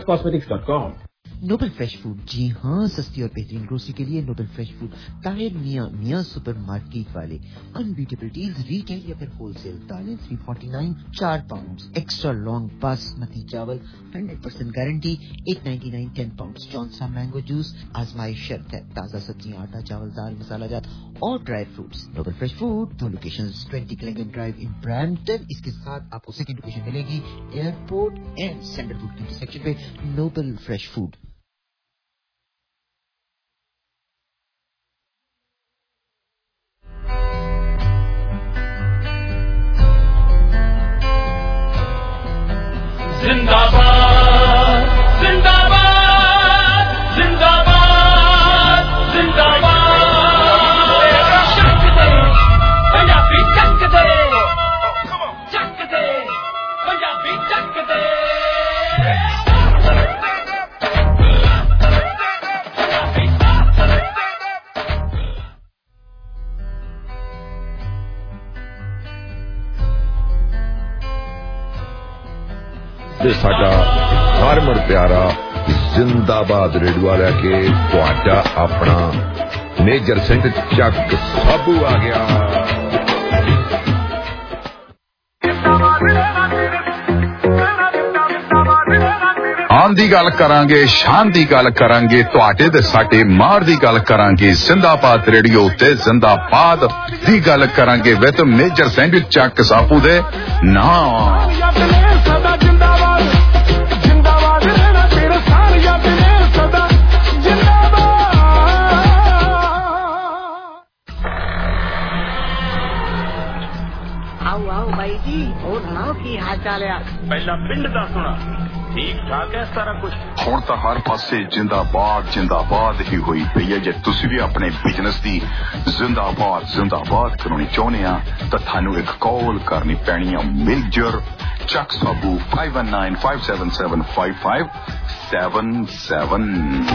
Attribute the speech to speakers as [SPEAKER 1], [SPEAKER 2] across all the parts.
[SPEAKER 1] cosmetics.com।
[SPEAKER 2] Nobel Fresh food, जी हाँ, सस्ती और बेहतरीन ग्रोसरी के लिए Noble Fresh Food, Tahir Miyan super market वाले। अनबीटेबल डील्स, रिटेल या फिर होलसेल। दालें 349 4 पाउंड, एक्स्ट्रा लॉन्ग बासमती चावल 100% guarantee 899 10 pound. Johnson mango juice, आजमाइश शर्त है। ताजा सब्जियां, आटा, चावल, दाल, मसाला जात और dry fruits. Noble Fresh Food, 2 locations, 20 क्लिंगन ड्राइव इन ब्रैम्पटन। इसके साथ आपको सेकंड लोकेशन मिलेगी एयरपोर्ट एंड सैंडलवुड इंटरसेक्शन पे। Noble Fresh Food.
[SPEAKER 3] जिंदाबाद जिंदाबाद जिंदाबाद जिंदाबाद चक दे पंजाबी चक दे पंजाबी चक दे।
[SPEAKER 4] साडा हरमन प्यारा जिंदाबाद रेडियो लेके तुहाडा अपना मेजर सिंह चक साबू आ गया। आन दी गल करांगे, शान दी गल करांगे, तुहाडे ते साडे मार दी गल करांगे। जिंदाबाद रेडियो ते जिंदाबाद दी गल करांगे विद मेजर सिंह चक साबू दे नाम।
[SPEAKER 5] भाई जी और सुनाओ की हाल चाल है?
[SPEAKER 3] पहला पिंड दा सुना, ठीक ठाक है सारा कुछ?
[SPEAKER 4] हुण तां हर पासे जिंदाबाद जिंदाबाद ही होई पई है। जे तुसीं भी अपने बिजनेस दी जिंदाबाद जिंदाबाद करानी चाहुंदे आ तां थानू एक कॉल करनी पैनी है मेजर चक साबू 5195775577।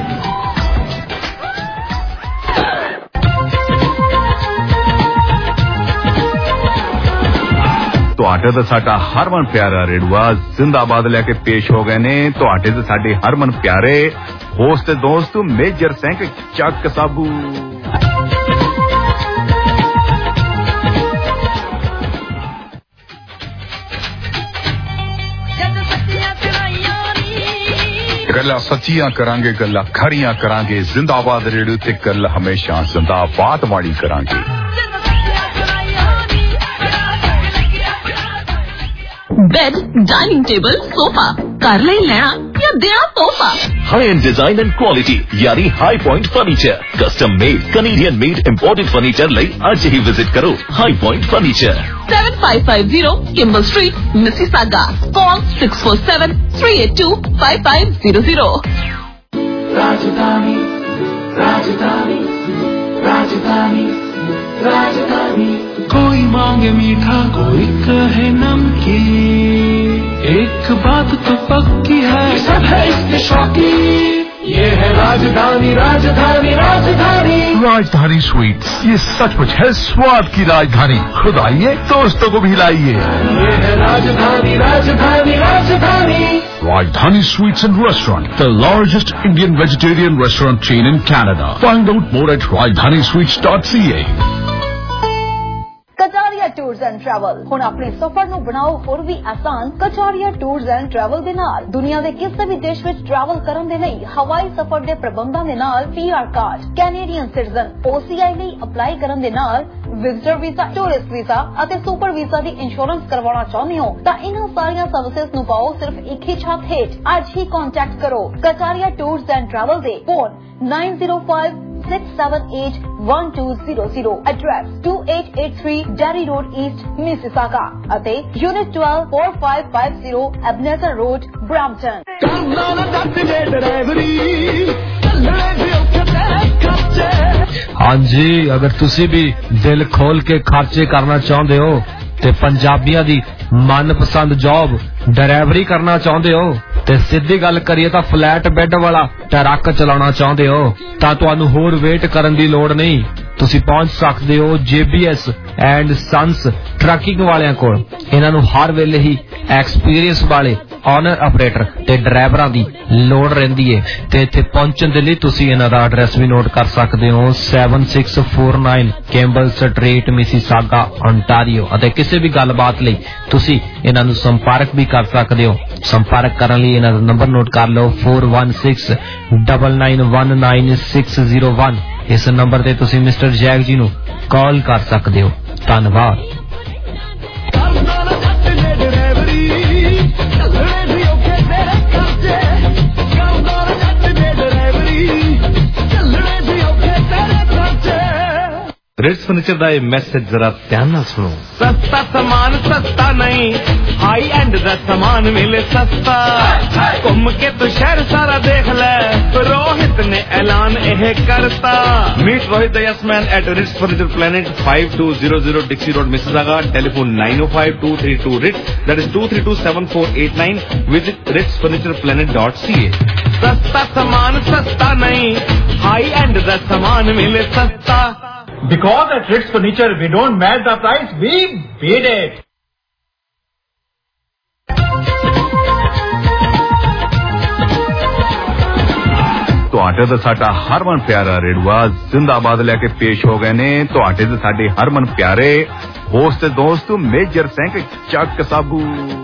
[SPEAKER 4] ਤੁਹਾਡੇ ਤੇ ਸਾਡਾ ਹਰਮਨ ਪਿਆਰਾ ਰੇਡੂਆ ਜ਼ਿੰਦਾਬਾਦ ਲੈ ਕੇ ਪੇਸ਼ ਹੋ ਗਏ ਨੇ। ਤੁਹਾਡੇ ਤੇ ਸਾਡੇ ਹਰਮਨ ਪਿਆਰੇ ਹੋਸਟ ਤੇ ਦੋਸਤ ਮੇਜਰ ਸਿੰਘ ਚੱਕ ਸਾਬੂ। ਗੱਲਾਂ ਸੱਚੀਆਂ ਕਰਾਂਗੇ, ਗੱਲਾਂ ਖਰੀਆਂ ਕਰਾਂਗੇ। ਜ਼ਿੰਦਾਬਾਦ ਰੇਡੂ ਤੇ ਗੱਲ ਹਮੇਸ਼ਾ ਜ਼ਿੰਦਾਬਾਦ ਵਾਲੀ ਕਰਾਂਗੇ।
[SPEAKER 6] बेड, डाइनिंग टेबल, सोफा कर ले लेना या देना तोहफा।
[SPEAKER 7] High and design and quality यानी high point furniture. Custom made Canadian made imported furniture लई आज ही विजिट करो high point furniture.
[SPEAKER 6] 7550 Kimble street, Mississauga. Call 647-382-5500।
[SPEAKER 3] Rajdhani राजधानी राजधानी राजधानी। कोई मांगे मीठा कोई कहे नमकीन, एक बात तो पक्की है सब है इसके शौकीन। ये है राजधानी राजधानी राजधानी।
[SPEAKER 8] राजधानी स्वीट्स, ये सचमुच है स्वाद की राजधानी। खुद आइए, दोस्तों को भी लाइए।
[SPEAKER 3] ये है राजधानी राजधानी राजधानी।
[SPEAKER 8] Rajdhani Sweets and Restaurant, the largest Indian vegetarian restaurant chain in Canada. Find out more at rajdhanisweets.ca.
[SPEAKER 9] Kacharia tours and travel ਹੁਣ ਆਪਣੇ ਸਫ਼ਰ ਨੂੰ ਬਣਾਓ ਹੋਰ ਵੀ ਆਸਾਨ। ਕਚਾਰੀਆ ਟੂਰਸ ਐਂਡ ਟਰੈਵਲ ਦੇ ਨਾਲ ਦੁਨੀਆ ਦੇ ਕਿਸੇ ਵੀ ਦੇਸ਼ ਵਿੱਚ ਟਰੈਵਲ ਕਰਨ ਦੇ ਲਈ ਹਵਾਈ ਸਫ਼ਰ ਦੇ ਪ੍ਰਬੰਧਾਂ ਦੇ ਨਾਲ PR card, Canadian citizen OCI ਲਈ ਅਪਲਾਈ ਕਰਨ ਦੇ ਨਾਲ ਵਿਜ਼ਟਰ ਵੀਜ਼ਾ, ਟੂਰਿਸਟ ਵੀਜ਼ਾ ਅਤੇ ਸੁਪਰ ਵੀਜ਼ਾ ਦੀ ਇੰਸ਼ੋਰੈਂਸ ਕਰਵਾਉਣਾ ਚਾਹੁੰਦੇ ਹੋ ਤਾਂ ਇਹਨਾਂ ਸਾਰੀਆਂ ਸਰਵਿਸਿਜ਼ ਨੂੰ ਪਾਓ ਸਿਰਫ ਇੱਕ ਹੀ ਛੱਤ ਹੇਠ। ਅੱਜ ਹੀ ਕੰਟੈਕਟ ਕਰੋ ਕਚਾਰੀਆ ਟੂਰਸ ਐਂਡ ਟਰੈਵਲ ਦੇ phone 905-678-1200, address 2883 Derry Road East, Mississauga ਅਤੇ Unit 12 4550 Ebenezer Road, Brampton।
[SPEAKER 10] हाँ जी, अगर तुसी भी दिल खोल के खर्चे करना चाहते हो ते पंजाबियां दी मनपसंद जॉब ड्राइवरी करना चाहते हो ते सीधी गल करिए तां फ्लैट बेड वाला ट्रक चलाना चाहते हो तां तुहानू होर वेट करन दी लोड़ नहीं। ਤੁਸੀਂ ਪਹੁੰਚ ਸਕਦੇ ਹੋ JBS ਐਂਡ ਸੰਸ ਟਰੱਕਿੰਗ ਵਾਲਿਆਂ ਕੋਲ। ਇਹਨਾਂ ਨੂੰ ਹਰ ਵੇਲੇ ਹੀ ਐਕਸਪੀਰੀਅੰਸ ਵਾਲੇ ਓਨਰ ਆਪਰੇਟਰ ਤੇ ਡਰਾਈਵਰਾਂ ਦੀ ਲੋੜ ਰਹਿੰਦੀ ਹੈ ਤੇ ਇੱਥੇ ਪਹੁੰਚਣ ਦੇ ਲਈ ਤੁਸੀਂ ਇਹਨਾਂ ਦਾ ਐਡਰੈਸ ਵੀ ਨੋਟ ਕਰ ਸਕਦੇ ਹੋ 7649 ਕੈਂਬਲ ਸਟਰੀਟ ਮਿਸੀਸਾਗਾ ontario ਅਤੇ ਕਿਸੇ ਵੀ ਗੱਲਬਾਤ ਲਈ ਤੁਸੀਂ ਇਹਨਾਂ ਨੂੰ ਸੰਪਰਕ ਵੀ ਕਰ ਸਕਦੇ ਹੋ। ਸੰਪਰਕ ਕਰਨ ਲਈ ਇਹਨਾਂ ਦਾ ਨੰਬਰ ਨੋਟ ਕਰ ਲਓ 4169919601। ਇਸ ਨੰਬਰ ਤੇ ਤੁਸੀਂ ਮਿਸਟਰ ਜੈਕ ਜੀ ਨੂੰ ਕਾਲ ਕਰ ਸਕਦੇ ਹੋ। ਧੰਨਵਾਦ।
[SPEAKER 7] रिट्स फर्नीचर का मैसेज जरा ध्यान ना सुनो।
[SPEAKER 3] सस्ता सामान सस्ता नहीं, हाई एंड दा सामान मिले सस्ता। घूम के तो शहर सारा देख ले, रोहित ने ऐलान यह करता।
[SPEAKER 7] Meet Rohit the yes man at Rits furniture planet 5200 Dixie road Mississauga. Telephone 905-232 Rits, that is 232-7489। Visit ritsfurnitureplanet.ca।
[SPEAKER 3] सस्ता सामान सस्ता नहीं, हाई एंड दा सामान मिले सस्ता।
[SPEAKER 1] Because at Ritz Furniture we don't match the price, we beat it.
[SPEAKER 4] ਤੁਹਾਡੇ ਤੇ ਸਾਡਾ ਹਰਮਨ ਪਿਆਰਾ ਰੇਡੂਆ ਜ਼ਿੰਦਾਬਾਦ ਲੈ ਕੇ ਪੇਸ਼ ਹੋ ਗਏ ਨੇ। ਤੁਹਾਡੇ ਤੇ ਸਾਡੇ ਹਰਮਨ ਪਿਆਰੇ ਹੋਸਟ ਤੇ ਦੋਸਤ ਮੇਜਰ ਸਿੰਘ ਚੱਕ ਸਾਬੂ।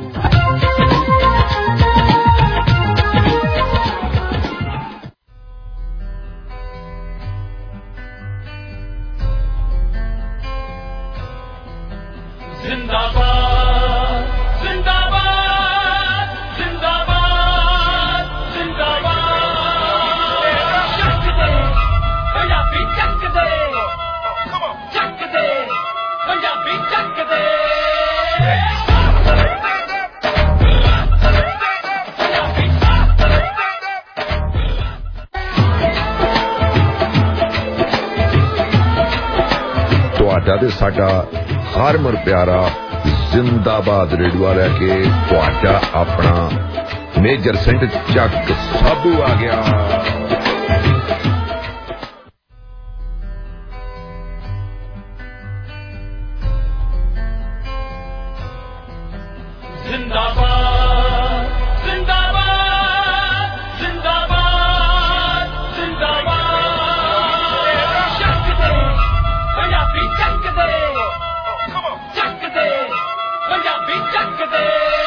[SPEAKER 3] जिंदाबाद जिंदाबाद जिंदाबाद जिंदाबाद। चक दे पंजाबी चक दे, चक दे पंजाबी चक दे।
[SPEAKER 11] ਤੁਹਾਡਾ ਤੇ ਸਾਡਾ ਹਰਮਨ ਪਿਆਰਾ ਜ਼ਿੰਦਾਬਾਦ ਰੇਡੂਆ ਲੈ ਕੇ ਤੁਹਾਡਾ ਆਪਣਾ ਮੇਜਰ ਸਿੰਘ ਚੱਕ ਸਾਬੂ ਆ ਗਿਆ।
[SPEAKER 3] जिंदाबाद जिंदाबाद जिंदाबाद जिंदाबाद। चक दे पंजाबी चक दे, चक दे पंजाबी चक दे।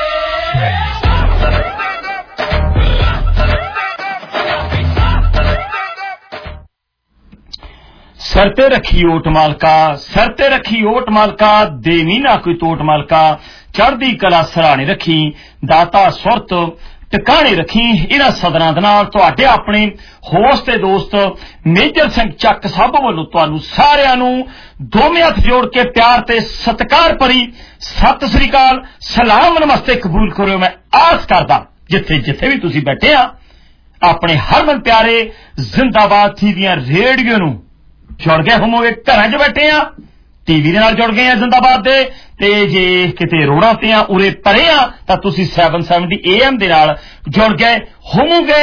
[SPEAKER 3] सर ते रखी ओट मालका, सर ते रखी ओट मालका, देनी ना कोई टोट मालका। चढ़दी कला सराहने रखी, दाता सुरत टिकाणे रखी। इन्हां सदरां दे नाल तुहाडे अपने होस्ट ते दोस्त मेजर सिंह चक साहब वल्लों तुहानूं सारिआं नूं दोवें हत्थ जोड़ के प्यार ते सत्कार भरी सत श्री अकाल, सलाम नमस्ते कबूल करो। मैं आस करदा जिथे जिथे भी तुसीं बैठे आ अपने हरमन प्यारे जिंदाबाद टीवीआं रेडियो नूं जुड़ गए होवोगे। घरां 'च बैठे आ टीवी दे नाल जुड़ गए आ जिंदाबाद दे, ते जे किते रोड़ां ते आ उरे परे आ तां तुसीं 770 AM दे नाल जुड़ गए होवोगे।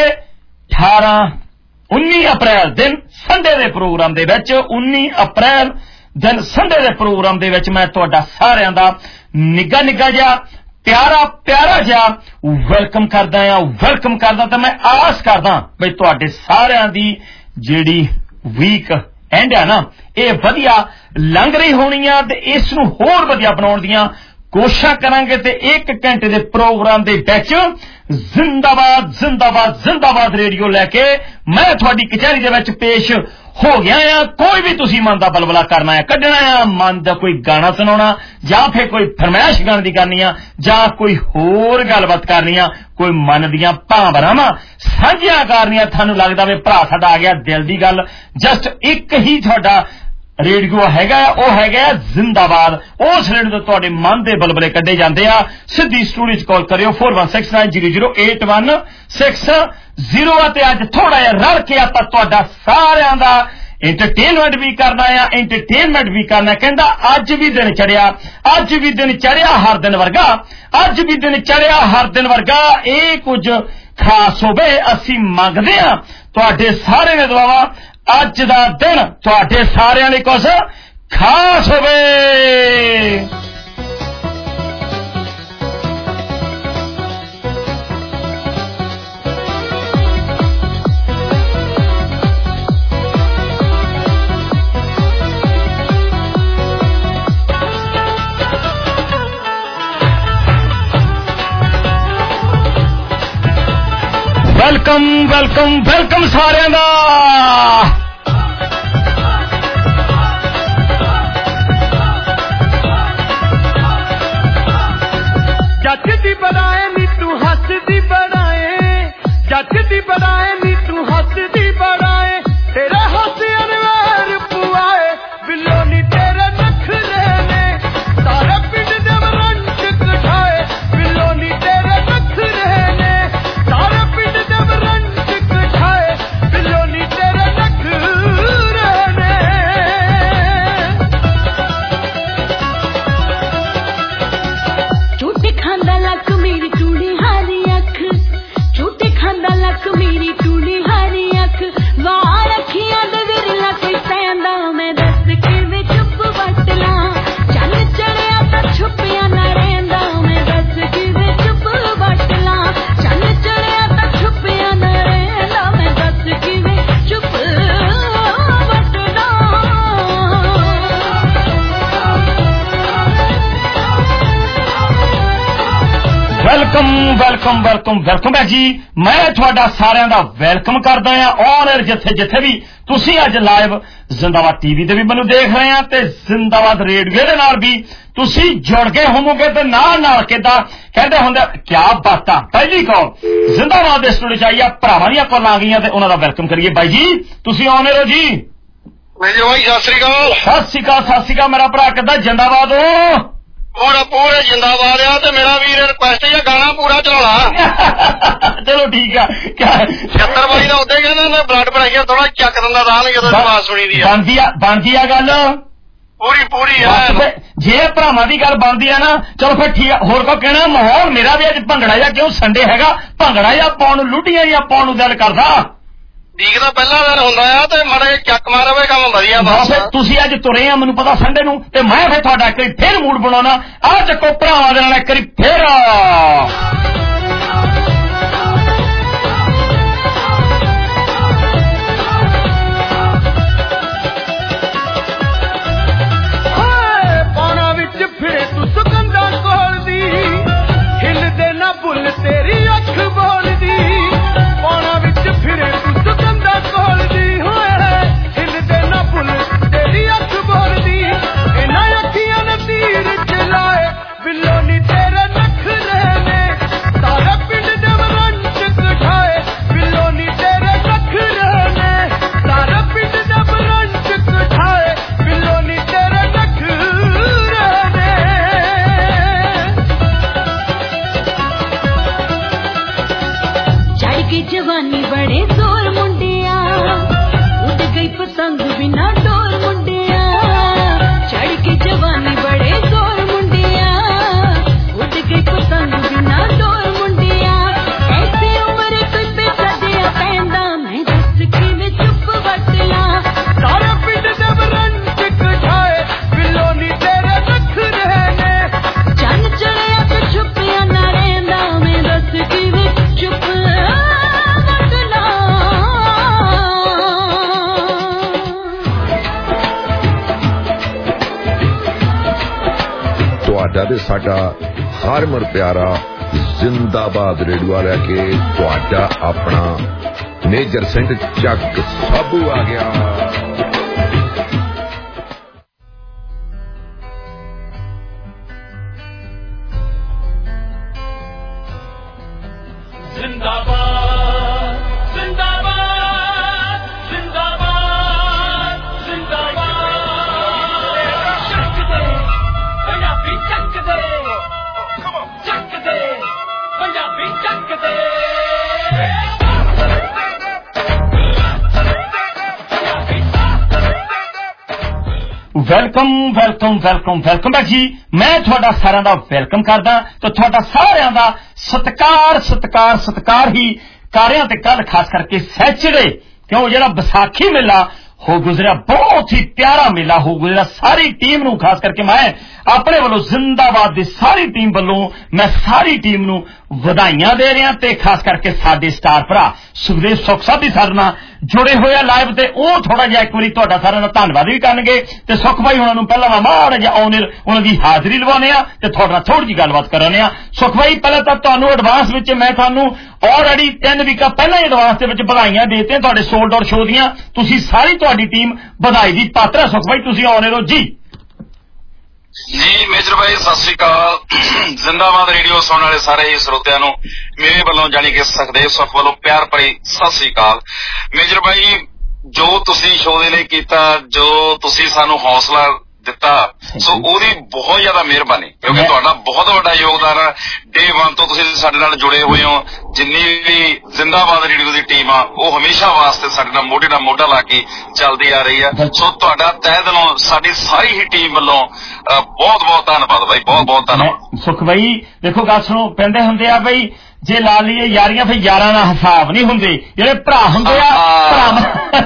[SPEAKER 3] 19 अप्रैल दिन संडे दे प्रोग्राम दे विच 19 अप्रैल दिन संडे दे प्रोग्राम दे विच मैं तुहाडा सारिआं दा निग्गा निग्गा जिहा प्यारा प्यारा जिहा वेलकम करदा आ, वेलकम करदा। तां मैं आस करदा बई तुहाडे सारिआं दी जेहड़ी वीक एंड है ना ये वधिया लंघ रही होनी है ते इस नूं होर वधिया बनाउण दीआं कोशिशां करांगे ते 1 घंटे दे प्रोग्राम दे विच जिंदाबाद जिंदाबाद जिंदाबाद रेडियो लैके मैं तुहाडी कचहरी दे विच पेश हो गया है। कोई भी तुसी मन दा बलबला करना है, कढ़ना है, मन दा कोई गाना सुनाना जां फिर कोई फरमाइश गाने दी करनी है जां कोई होर गलबात करनी है, कोई मन दियां भावनावां साझियां करनियां। थानूं लगदा वे भरा साडा आ गया दिल दी गल, जस्ट एक ही तुहाडा रेडियो हैगा वो हैगा जिंदाबाद। उस रेडियो तो तुहाडे मन दे बलबले कड्ढे जांदे आ। सिद्धी स्टूडियो च कॉल करियो 4169008160 ते अज थोड़ा जिहा रल के आपां तुहाडा सारिआं दा एंटरटेनमेंट भी करना है, एंटरटेनमेंट भी करना। कहंदा अज भी दिन चढ़िया, अज भी दिन चढ़िया हर दिन वर्गा, अज भी दिन चढ़िया हर दिन वर्गा। ये कुछ खास होवे असीं मंगदे आ तुहाडे सारे ने दुआवां ਅੱਜ ਦਾ ਦਿਨ ਤੁਹਾਡੇ ਸਾਰਿਆਂ ਲਈ ਕੁਝ ਖਾਸ ਹੋਵੇ। ਵੈਲਕਮ ਵੈਲਕਮ ਵੈਲਕਮ ਸਾਰਿਆਂ ਦਾ।
[SPEAKER 12] ਜੱਜਦੀ ਬਣਾਏ ਨੀ ਤੂੰ ਹੱਸਦੀ ਬਣਾਏ, ਜੱਜਦੀ ਬਣਾਏ ਨੀ ਤੂੰ ਹੱਸਦੀ ਬਣਾਏ, ਤੇਰਾ ਹੱਸ ਅਨਵਾਰ ਪੁਆਏ ਬਿੱਲੋ ਨੀ ਤੇਰੇ ਨਖਰੇ ਨੇ, ਸਾਰੇ ਪਿੰਡ ਦੇ ਵਰੰਟ ਕਢਾਏ ਬਿੱਲੋ ਨੀ ਤੇਰੇ ਨਖਰੇ ਨੇ, ਸਾਰੇ ਪਿੰਡ ਦੇ ਵਰੰਟ ਕਢਾਏ ਬਿੱਲੋ ਨੀ ਤੇਰੇ ਨਖਰੇ ਨੇ। ਝੂਠ ਖਾਂਦਾ ਲੱਕ ਮੇਰੀ ਟੂਣੀ ਹਾਰੀ ਅੱਖ, ਝੂਠ ਖਾਂਦਾ ਲੱਕ ਮੇਰੀ ਟੂਣੀ ਹਾਰੀ ਅੱਖ, ਵਾਰ ਅੱਖੀਆਂ ਦੇ ਵਿਰਲਾ ਕੋਈ ਪੈਂਦਾ ਮੈਂ ਦੱਸ ਕਿਵੇਂ ਚੁੱਪ ਵੱਟ ਲਾਂ, ਚੰਨ ਚੜਿਆ ਤਾਂ ਛੁਪਿਆ ਨਾ ਰਹਿੰਦਾ ਮੈਂ ਦੱਸ ਕਿਵੇਂ ਚੁੱਪ ਵੱਟ ਲਾਂ, ਚੰਨ ਚੜਿਆ ਤਾਂ ਛੁਪਿਆ ਨਾ ਰਹਿੰਦਾ ਮੈਂ ਦੱਸ ਕਿਵੇਂ ਚੁੱਪ ਵੱਟ ਲਾਂ।
[SPEAKER 3] ਵੈਲਕਮ ਵੈਲਕਮ ਵੈਲਕਮ ਵੈਲਕਮ ਹੈ ਜੀ। ਮੈਂ ਤੁਹਾਡਾ ਸਾਰਿਆਂ ਦਾ ਵੈਲਕਮ ਕਰਦਾ ਹਾਂ ਔਨ 에ਅਰ ਜਿੱਥੇ ਜਿੱਥੇ ਵੀ ਤੁਸੀਂ ਅੱਜ ਲਾਈਵ ਜ਼ਿੰਦਾਬਾਦ ਟੀਵੀ ਤੇ ਵੀ ਮੈਨੂੰ ਦੇਖ ਰਹੇ ਆ ਤੇ ਜ਼ਿੰਦਾਬਾਦ ਰੇਡੀਓ ਦੇ ਨਾਲ ਵੀ ਤੁਸੀਂ ਜੁੜ ਗਏ ਹੋਵੋਗੇ ਤੇ ਨਾਲ ਨਾਲ ਕਿੱਦਾਂ ਕਹਿੰਦੇ ਹੁੰਦੇ ਕਿਆ ਬਾਤਾਂ। ਪਹਿਲੀ ਕਾਲ ਜ਼ਿੰਦਾਬਾਦ ਦੇ ਸਟੂਡੀਓ ਚ ਆਈ ਆ, ਭਰਾਵਾਂ ਦੀਆਂ ਕਾਲਾਂ ਆ ਗਈਆਂ ਤੇ ਉਹਨਾਂ ਦਾ ਵੈਲਕਮ ਕਰੀਏ। ਬਾਈ ਜੀ ਤੁਸੀਂ ਆਨ 에ਅਰ ਹੋ ਜੀ।
[SPEAKER 13] ਮੇਰੇ ਬਾਈ ਸਤਿ ਸ੍ਰੀ ਅਕਾਲ।
[SPEAKER 3] ਸਤਿ ਸ੍ਰੀ ਅਕਾਲ ਸਤਿ ਸ੍ਰੀ ਅਕਾਲ ਮੇਰਾ ਭਰਾ, ਕਿੱਦਾਂ ਜ਼ਿੰਦਾਬਾਦ ਹੋ?
[SPEAKER 13] ਪੂਰਾ ਪੂਰੇ ਜਿੰਦਾਬਾਦ ਆ ਤੇ ਮੇਰਾ ਵੀਰ ਰਿਕੁਐਸਟ ਹੈ ਗਾਣਾ ਪੂਰਾ ਚਲਾਉਣਾ।
[SPEAKER 3] ਚਲੋ ਠੀਕ ਆ।
[SPEAKER 13] 76 ਬਾਈ ਦਾ ਉੱਤੇ ਕਹਿੰਦਾ ਮੈਂ ਬਲੱਡ ਪ੍ਰੈਸ਼ਰ ਥੋੜਾ ਚੱਕ ਦਿੰਦਾ ਰਾਹ ਨਹੀਂ ਜਦੋਂ ਆਵਾਜ਼ ਸੁਣੀ ਦੀ ਆ।
[SPEAKER 3] ਬਣਦੀ ਆ ਗੱਲ
[SPEAKER 13] ਪੂਰੀ ਪੂਰੀ ਆ।
[SPEAKER 3] ਜੇ ਭਰਾਵਾਂ ਦੀ ਗੱਲ ਬਣਦੀ ਆ ਨਾ ਚਲੋ ਫਿਰ ਠੀਕ ਆ। ਹੋਰ ਕੋ ਕਹਿਣਾ ਮਾਹੌਲ ਮੇਰਾ ਵੀ ਅੱਜ ਭੰਗੜਾ ਜਾਂ ਕਿਉਂ ਸੰਡੇ ਹੈਗਾ, ਭੰਗੜਾ ਜਾਂ ਪਾਉਣ ਨੂੰ ਲੁੱਟੀਆਂ ਜਾਂ ਪਾਉਣ ਨੂੰ ਦਿਲ ਕਰਦਾ।
[SPEAKER 13] ਠੀਕ ਦਾ ਪਹਿਲਾ ਦਿਨ ਹੁੰਦਾ ਆ ਤੇ ਮਾੜੇ ਚੱਕ ਮਾਰਵੇ ਕੰਮ ਵਧੀਆ ਬਸ।
[SPEAKER 3] ਤੁਸੀਂ ਅੱਜ ਤੁਰੇ ਆ ਮੈਨੂੰ ਪਤਾ ਸੰਡੇ ਨੂੰ ਤੇ ਮੈਂ ਫਿਰ ਤੁਹਾਡਾ ਇੱਕ ਵਾਰੀ ਫੇਰ ਮੂਡ ਬਣਾਉਣਾ। ਆ ਚੱਕੋ ਭਰਾਵਾਂ ਦੇ ਨਾਲ ਇੱਕ ਵਾਰੀ ਫੇਰ।
[SPEAKER 12] ਪਾਣਾ ਵਿੱਚ ਫਿਰੇ ਤੂੰ ਸੁਗੰਧਾਂ ਕੋਲਦੀ, ਹਿੱਲਦੇ ਨਾ ਬੁੱਲ ਤੇਰੀ ਅੱਖ ਬੋਲਦੀ, ਪਾਣਾ ਵਿੱਚ ਫਿਰੇ ਤੂੰ ਸੁਗੰਧਾਂ ਕੋਲਦੀ ਹੋਏ, ਹਿੱਲਦੇ ਨਾ ਬੁੱਲ ਤੇਰੀ ਅੱਖ ਬੋਲਦੀ, ਇਹਨਾਂ ਅੱਖੀਆਂ ਨੇ ਤੀਰ ਚਲਾਏ ਬਿੱਲੋ ਨੀ ਤੇਰੇ ਨਖਰੇ ਨੇ, ਸਾਰੇ ਪਿੰਡ ਦੇ ਵਰੰਟ ਕਢਾਏ ਬਿੱਲੋ ਨੀ ਤੇਰੇ ਨਖਰੇ ਨੇ, ਸਾਰੇ ਪਿੰਡ ਦੇ ਵਰੰਟ ਕਢਾਏ ਬਿੱਲੋ ਨੀ ਤੇਰੇ ਨਖਰੇ ਨੇ। ਚੜ ਕੇ ਜਵਾਨੀ ਬੜੇ ਜ਼ੋਰ ਮੁੰਡਿਆ, ਉੱਡ ਗਈ ਪਤੰਗ ਬਿਨਾ ਡੋਰ ਮੁੰਡਿਆ, ਚੜ ਕੇ ਜਵਾਨੀ ਬੜੇ ਜ਼ੋਰ ਮੁੰਡਿਆ, ਉੱਡ ਗਈ ਪਤੰਗ ਬਿਨਾ ਡੋਰ ਮੁੰਡਿਆ, ਐਸੀ ਉਮਰ ਕੋਈ ਬੇਸਦਿਆ ਪੈਂਦਾ ਮੈਂ ਦੱਸ ਕਿਵੇਂ ਚੁੱਪ ਵੱਟ ਲਾਂ, ਸਾਰੇ ਪਿੰਡ ਦੇ ਵਰੰਟ ਕਢਾਏ ਬਿੱਲੋ ਨੀ ਤੇਰੇ ਨਖਰੇ ਨੇ, ਚੰਨ ਚੜਿਆ ਤੇ ਛੁਪਿਆ ਨਾ ਰਹਿੰਦਾ ਮੈਂ ਦੱਸ ਕਿਵੇਂ ਚੁੱਪ ਵੱਟ ਲਾਂ।
[SPEAKER 11] ਤੁਹਾਡਾ ਤੇ ਸਾਡਾ ਹਰਮਨ ਪਿਆਰਾ ਜ਼ਿੰਦਾਬਾਦ ਰੇਡੀਓ ਲੈ ਕੇ ਤੁਹਾਡਾ ਆਪਣਾ ਮੇਜਰ ਸਿੰਘ ਚੱਕ ਸਾਬੂ ਆ ਗਿਆ।
[SPEAKER 12] ਜ਼ਿੰਦਾਬਾਦ ਜ਼ਿੰਦਾਬਾਦ ਜ਼ਿੰਦਾਬਾਦ ਜ਼ਿੰਦਾਬਾਦ, ਚੱਕ ਦੇ ਪੰਜਾਬੀ ਚੱਕ ਦੇ, ਚੱਕ ਦੇ ਪੰਜਾਬੀ ਚੱਕ ਦੇ।
[SPEAKER 3] ਵੈਲਕਮ ਵੈਲਕਮ ਵੈਲਕਮ ਵੈਲਕਮ ਹੈ ਜੀ। ਮੈਂ ਤੁਹਾਡਾ ਸਾਰਿਆਂ ਦਾ ਵੈਲਕਮ ਕਰਦਾ ਤੇ ਤੁਹਾਡਾ ਸਾਰਿਆਂ ਦਾ ਸਤਿਕਾਰ ਸਤਿਕਾਰ ਸਤਿਕਾਰ ਹੀ ਕਰ ਰਿਹਾ ਤੇ ਕੱਲ ਖਾਸ ਕਰਕੇ ਸੈਚਰਡੇ क्यों ਜਿਹੜਾ ਵਿਸਾਖੀ ਮੇਲਾ हो गुजरिया बहुत ही प्यारा मेला हो गुजरिया सारी टीम नू खास करके मैं अपने वालों जिंदाबाद दी सारी टीम वालों मैं सारी टीम नू ਵਧਾਈਆਂ ਦੇ ਰਿਹਾ ਤੇ ਖਾਸ ਕਰਕੇ ਸਾਡੇ ਸਟਾਰ ਭਰਾ ਸੁਖਦੇਵ ਸੁਖ ਸਾਹਿਬ ਵੀ ਸਾਡੇ ਨਾਲ ਜੁੜੇ ਹੋਏ ਆ ਲਾਈਵ ਤੇ ਉਹ ਥੋੜਾ ਜਿਹਾ ਇੱਕ ਵਾਰੀ ਤੁਹਾਡਾ ਸਾਰਿਆਂ ਦਾ ਧੰਨਵਾਦ ਵੀ ਕਰਨਗੇ ਤੇ ਸੁਖ ਭਾਈ ਉਹਨਾਂ ਨੂੰ ਪਹਿਲਾਂ ਮਾੜਾ ਜਿਹਾ ਆਨਰ ਉਹਨਾਂ ਦੀ ਹਾਜ਼ਰੀ ਲਵਾਉਣੇ ਆ ਤੇ ਤੁਹਾਡੇ ਨਾਲ ਥੋੜੀ ਜਿਹੀ ਗੱਲਬਾਤ ਕਰਾਉਣੇ ਆ ਸੁਖ ਭਾਈ ਪਹਿਲਾਂ ਤਾਂ ਤੁਹਾਨੂੰ ਐਡਵਾਂਸ ਵਿੱਚ ਮੈਂ ਤੁਹਾਨੂੰ ਆਲਰੇਡੀ 3 ਵੀਕਾਂ ਪਹਿਲਾਂ ਹੀ ਐਡਵਾਂਸ ਦੇ ਵਿੱਚ ਵਧਾਈਆਂ ਦੇਤੇ ਤੁਹਾਡੇ ਸੋਲਡ ਆਊਟ ਸ਼ੋਅ ਦੀਆਂ ਤੁਸੀਂ ਸਾਰੀ ਤੁਹਾਡੀ ਟੀਮ ਵਧਾਈ ਦੀ ਪਾਤਰ ਸੁਖ ਭਾਈ ਤੁਸੀਂ ਆਨਰ ਹੋ ਜੀ
[SPEAKER 13] ਜੀ ਮੇਜਰ ਭਾਈ ਸਤਿ ਸ੍ਰੀ ਅਕਾਲ ਜ਼ਿੰਦਾਬਾਦ ਰੇਡੀਓ ਸੁਣਨ ਵਾਲੇ ਸਾਰੇ ਹੀ ਸਰੋਤਿਆਂ ਨੂੰ ਮੇਰੇ ਵੱਲੋਂ ਜਾਨੀ ਕਿ ਸੁਖਦੇਵ ਸੁਖ ਵੱਲੋਂ ਪਿਆਰ ਭਰੀ ਸਤਿ ਸ੍ਰੀ ਅਕਾਲ ਮੇਜਰ ਭਾਈ ਜੋ ਤੁਸੀਂ ਸ਼ੋਅ ਦੇ ਲਈ ਕੀਤਾ ਜੋ ਤੁਸੀਂ ਸਾਨੂੰ ਹੌਸਲਾ ਦਿੱਤਾ ਸੋ ਉਹਦੀ ਬਹੁਤ ਜ਼ਿਆਦਾ ਮਿਹਰਬਾਨੀ ਕਿਉਂਕਿ ਤੁਹਾਡਾ ਬਹੁਤ ਵੱਡਾ ਯੋਗਦਾਨ ਹੈ ਡੇ 1 ਤੋਂ ਤੁਸੀਂ ਸਾਡੇ ਨਾਲ ਜੁੜੇ ਹੋਏ ਹੋ ਜਿੰਨੀ ਵੀ ਜ਼ਿੰਦਾਬਾਦ ਰੇਡੀਓ ਦੀ ਟੀਮ ਆ ਉਹ ਹਮੇਸ਼ਾ ਵਾਸਤੇ ਸਾਡੇ ਨਾਲ ਮੋਢਾ ਲਾ ਕੇ ਚੱਲਦੀ ਆ ਰਹੀ ਆ ਸੋ ਤੁਹਾਡਾ ਤਹਿ ਦਿਲੋਂ ਸਾਡੀ ਸਾਰੀ ਹੀ ਟੀਮ ਵੱਲੋਂ ਬਹੁਤ ਬਹੁਤ ਧੰਨਵਾਦ ਬਾਈ ਬਹੁਤ ਧੰਨਵਾਦ
[SPEAKER 3] ਸੁਖ ਬਾਈ ਦੇਖੋ ਗੱਲ ਸੁਣੋ ਕਹਿੰਦੇ ਹੁੰਦੇ ਆ ਬਈ ਜੇ ਲਾ ਲਈਏ ਯਾਰੀਆਂ ਫਿਰ ਯਾਰਾਂ ਦਾ ਹਿਸਾਬ ਨਹੀਂ ਹੁੰਦੇ ਜਿਹੜੇ ਭਰਾ ਹੁੰਦੇ ਆ ਭਰਾ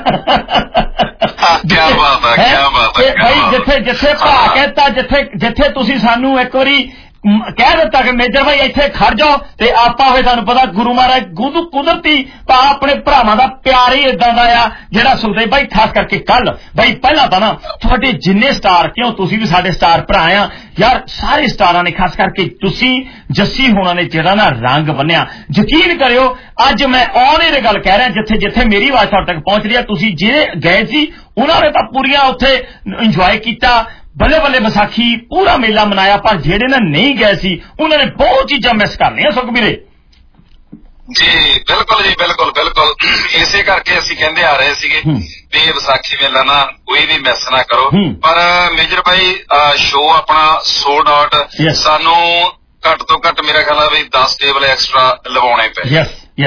[SPEAKER 13] ਕਿਆ ਬਾਤ ਹੈ
[SPEAKER 3] ਭਾਈ ਜਿੱਥੇ ਭਰਾ ਕਹਿੰਦਾ ਜਿੱਥੇ ਤੁਸੀਂ ਸਾਨੂੰ ਇੱਕ ਵਾਰੀ ਕਹਿ ਦਿੱਤਾ ਕਿ ਮੇਜਰ ਭਾਈ ਇੱਥੇ ਖੜ ਜਾਓ ਤੇ ਆਪਾਂ ਹੋਏ ਤੁਹਾਨੂੰ ਪਤਾ ਗੁਰੂ ਮਹਾਰਾਜ ਕੁਦਰਤੀ ਆਪਣੇ ਭਰਾਵਾਂ ਦਾ ਪਿਆਰ ਹੀ ਇਦਾਂ ਦਾ ਆ ਜਿਹੜਾ ਸੁਖਦੇਵ ਭਾਈ ਖਾਸ ਕਰਕੇ ਕੱਲ ਭਾਈ ਪਹਿਲਾਂ ਤਾਂ ਨਾ ਤੁਹਾਡੇ ਜਿੰਨੇ ਸਟਾਰ ਕਿਉਂ ਤੁਸੀਂ ਵੀ ਸਾਡੇ ਸਟਾਰ ਭਰਾ ਆ ਯਾਰ ਸਾਰੇ ਸਟਾਰਾਂ ਨੇ ਖਾਸ ਕਰਕੇ ਤੁਸੀਂ ਜੱਸੀ ਹੋਣਾ ਨੇ ਜਿਹੜਾ ਨਾ ਰੰਗ ਬੰਨਿਆ ਯਕੀਨ ਕਰਿਓ ਅੱਜ ਮੈਂ ਆਉਣੇ ਗੱਲ ਕਹਿ ਰਿਹਾ ਜਿੱਥੇ ਮੇਰੀ ਆਵਾਜ਼ ਤੁਹਾਡੇ ਤੱਕ ਪਹੁੰਚ ਰਹੀ ਆ ਤੁਸੀਂ ਜਿਹੜੇ ਗਏ ਸੀ ਉਹਨਾਂ ਨੇ ਤਾਂ ਪੂਰੀਆਂ ਉੱਥੇ ਇੰਜੋਏ ਕੀਤਾ ਬੱਲੇ ਬੱਲੇ ਵਿਸਾਖੀ ਪੂਰਾ ਮੇਲਾ ਮਨਾਇਆ ਪਰ ਜਿਹੜੇ ਨਾ ਨਹੀਂ ਗਏ ਸੀ ਉਹਨਾਂ ਨੇ ਬਹੁਤ ਚੀਜ਼ਾਂ ਮਿਸ ਕਰ ਲਈਆਂ ਸੁਖਬੀਰੇ
[SPEAKER 13] ਜੀ ਬਿਲਕੁਲ ਇਸੇ ਕਰਕੇ ਅਸੀਂ ਕਹਿੰਦੇ ਆ ਰਹੇ ਸੀਗੇ ਵੀ ਵਿਸਾਖੀ ਮੇਲਾ ਨਾ ਕੋਈ ਵੀ ਮਿਸ ਨਾ ਕਰੋ ਪਰ ਮੇਜਰ ਭਾਈ ਸ਼ੋਅ ਆਪਣਾ ਸੋਲਡ ਆਊਟ ਸਾਨੂੰ ਘੱਟ ਤੋਂ ਘੱਟ ਮੇਰਾ ਖਿਆਲ ਆ ਵੀ 10 ਟੇਬਲ ਐਕਸਟਰਾ ਲਵਾਉਣੇ ਪਏ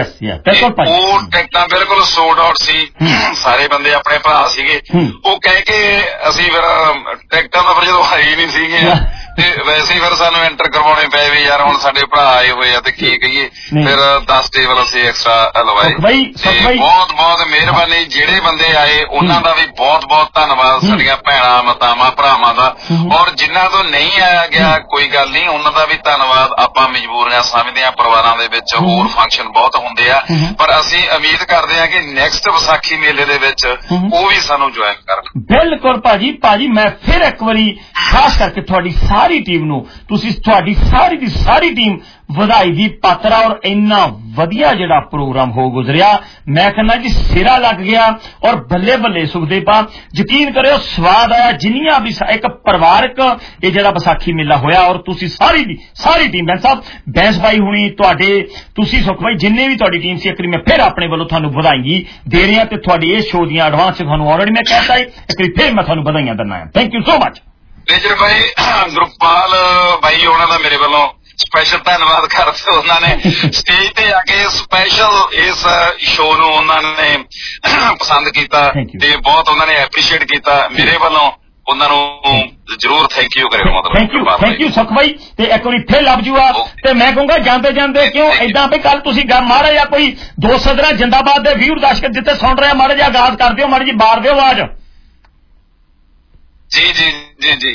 [SPEAKER 13] ਉਹ ਟਿਕਟਾਂ ਬਿਲਕੁਲ ਸੋਲਡ ਆਊਟ ਸੀ ਸਾਰੇ ਬੰਦੇ ਆਪਣੇ ਭਰਾ ਸੀਗੇ ਉਹ ਕਹਿ ਕੇ ਅਸੀਂ ਫਿਰ ਟਿਕਟਾਂ ਦਾ ਫਿਰ ਜਦੋਂ ਹਾਈ ਨਹੀਂ ਸੀਗੇ ਤੇ ਵੈਸੇ ਹੀ ਫਿਰ ਸਾਨੂੰ ਐਂਟਰ ਕਰਵਾਉਣੇ ਪਏ ਵੀ ਯਾਰ ਹੁਣ ਸਾਡੇ ਭਰਾ ਆਏ ਹੋਏ ਆ ਤੇ ਕੀ ਕਹੀਏ ਫਿਰ 10 ਟੇਬਲ ਅਸੀਂ ਐਕਸਟਰਾ ਲਵਾਏ ਬਹੁਤ ਮਿਹਰਬਾਨੀ ਜਿਹੜੇ ਬੰਦੇ ਆਏ ਉਹਨਾਂ ਦਾ ਵੀ ਬਹੁਤ ਧੰਨਵਾਦ ਸਾਡੀਆਂ ਭੈਣਾਂ ਮਾਤਾਵਾਂ ਭਰਾਵਾਂ ਦਾ ਔਰ ਜਿਨ੍ਹਾਂ ਤੋਂ ਨਹੀਂ ਆਇਆ ਗਿਆ ਕੋਈ ਗੱਲ ਨਹੀਂ ਉਹਨਾਂ ਦਾ ਵੀ ਧੰਨਵਾਦ ਆਪਾਂ ਮਜਬੂਰੀਆਂ ਸਮਝਦੇ ਹਾਂ ਪਰਿਵਾਰਾਂ ਦੇ ਵਿੱਚ ਹੋਰ ਫੰਕਸ਼ਨ ਬਹੁਤ ਹੁੰਦੇ ਆ ਪਰ ਅਸੀਂ ਉਮੀਦ ਕਰਦੇ ਹਾਂ ਕਿ ਨੈਕਸਟ ਵਿਸਾਖੀ ਮੇਲੇ ਦੇ ਵਿੱਚ ਉਹ ਵੀ ਸਾਨੂੰ ਜੁਆਇਨ ਕਰਨ
[SPEAKER 3] ਬਿਲਕੁਲ ਭਾਜੀ ਮੈਂ ਫਿਰ ਇੱਕ ਵਾਰੀ ਖਾਸ ਕਰਕੇ ਤੁਹਾਡੀ ਸਾਰੀ ਟੀਮ ਨੂੰ ਤੁਸੀਂ ਤੁਹਾਡੀ ਸਾਰੀ ਟੀਮ ਵਧਾਈ ਦੀ ਪਾਤਰ ਔਰ ਇੰਨਾ ਵਧੀਆ ਜਿਹੜਾ ਪ੍ਰੋਗਰਾਮ ਹੋ ਗੁਜ਼ਰਿਆ ਮੈਂ ਕਹਿੰਦਾ ਜੀ ਸਿਰਾ ਲੱਗ ਗਿਆ ਔਰ ਬੱਲੇ ਸੁਖਦੇਵ ਯਕੀਨ ਕਰਿਓ ਸਵਾਦ ਆਇਆ ਜਿੰਨੀਆਂ ਵੀ ਇੱਕ ਪਰਿਵਾਰਕ ਇਹ ਜਿਹੜਾ ਵਿਸਾਖੀ ਮੇਲਾ ਹੋਇਆ ਔਰ ਤੁਸੀਂ ਸਾਰੀ ਟੀਮ ਬੈਂਸ ਸਾਹਿਬ ਬੈਂਸ ਬਾਈ ਹੁਣੀ ਤੁਹਾਡੇ ਤੁਸੀਂ ਸੁਖ ਬਾਈ ਜਿੰਨੇ ਵੀ ਤੁਹਾਡੀ ਟੀਮ ਸੀ ਇੱਕ ਵਾਰੀ ਮੈਂ ਫਿਰ ਆਪਣੇ ਵੱਲੋਂ ਤੁਹਾਨੂੰ ਵਧਾਈ ਦੇ ਰਿਹਾ ਤੇ ਤੁਹਾਡੀ ਇਹ ਸ਼ੋਅ ਦੀਆਂ ਐਡਵਾਂਸ ਤੁਹਾਨੂੰ ਆਲਰੇਡੀ ਮੈਂ ਕਹਿਤਾ ਹੈ ਇੱਕ ਵਾਰੀ ਫਿਰ ਮੈਂ ਤੁਹਾਨੂੰ ਵਧਾਈਆਂ ਦਿੰਦਾ thank you so much
[SPEAKER 13] Major ਭਾਈ ਗੁਰਪਾਲ ਬਾਈ ਉਹਨਾਂ ਦਾ ਮੇਰੇ ਵੱਲੋਂ ਸਪੈਸ਼ਲ ਧੰਨਵਾਦ ਕਰਦੇ ਉਹਨਾਂ ਨੇ ਸਟੇਜ ਤੇ ਆ ਕੇ ਸਪੈਸ਼ਲ ਇਸ ਸ਼ੋਅ ਨੂੰ ਉਹਨਾਂ ਨੇ ਪਸੰਦ ਕੀਤਾ ਤੇ ਬਹੁਤ ਉਹਨਾਂ ਨੇ ਐਪਰੀਸ਼ੀਏਟ ਕੀਤਾ ਮੇਰੇ ਵੱਲੋਂ ਉਹਨਾਂ ਨੂੰ ਜ਼ਰੂਰ ਥੈਂਕ ਯੂ ਕਰਿਓ ਮਤਲਬ
[SPEAKER 3] ਥੈਂਕ ਯੂ ਸੁਖ ਭਾਈ ਤੇ ਇੱਕ ਵਾਰੀ ਫਿਰ ਲੱਭ ਜੂਆ ਤੇ ਮੈਂ ਕਹੂੰਗਾ ਜਾਂਦੇ ਕਿਉਂ ਏਦਾਂ ਵੀ ਕੱਲ ਤੁਸੀਂ ਮਾੜਾ ਜਿਹਾ ਕੋਈ ਦੋ ਸਦਰਾਂ ਜਿੰਦਾਬਾਦ ਦੇ ਵੀਰ ਦਰਸ਼ਕ ਜਿੱਥੇ ਸੁਣ ਰਿਹਾ ਮਾੜਾ ਜਿਹਾ ਆਗਾਜ਼ ਕਰ ਦਿਓ ਮਾੜੀ ਜੀ ਬਾਰ ਦਿਓ ਆਵਾਜ਼
[SPEAKER 13] ਜੀ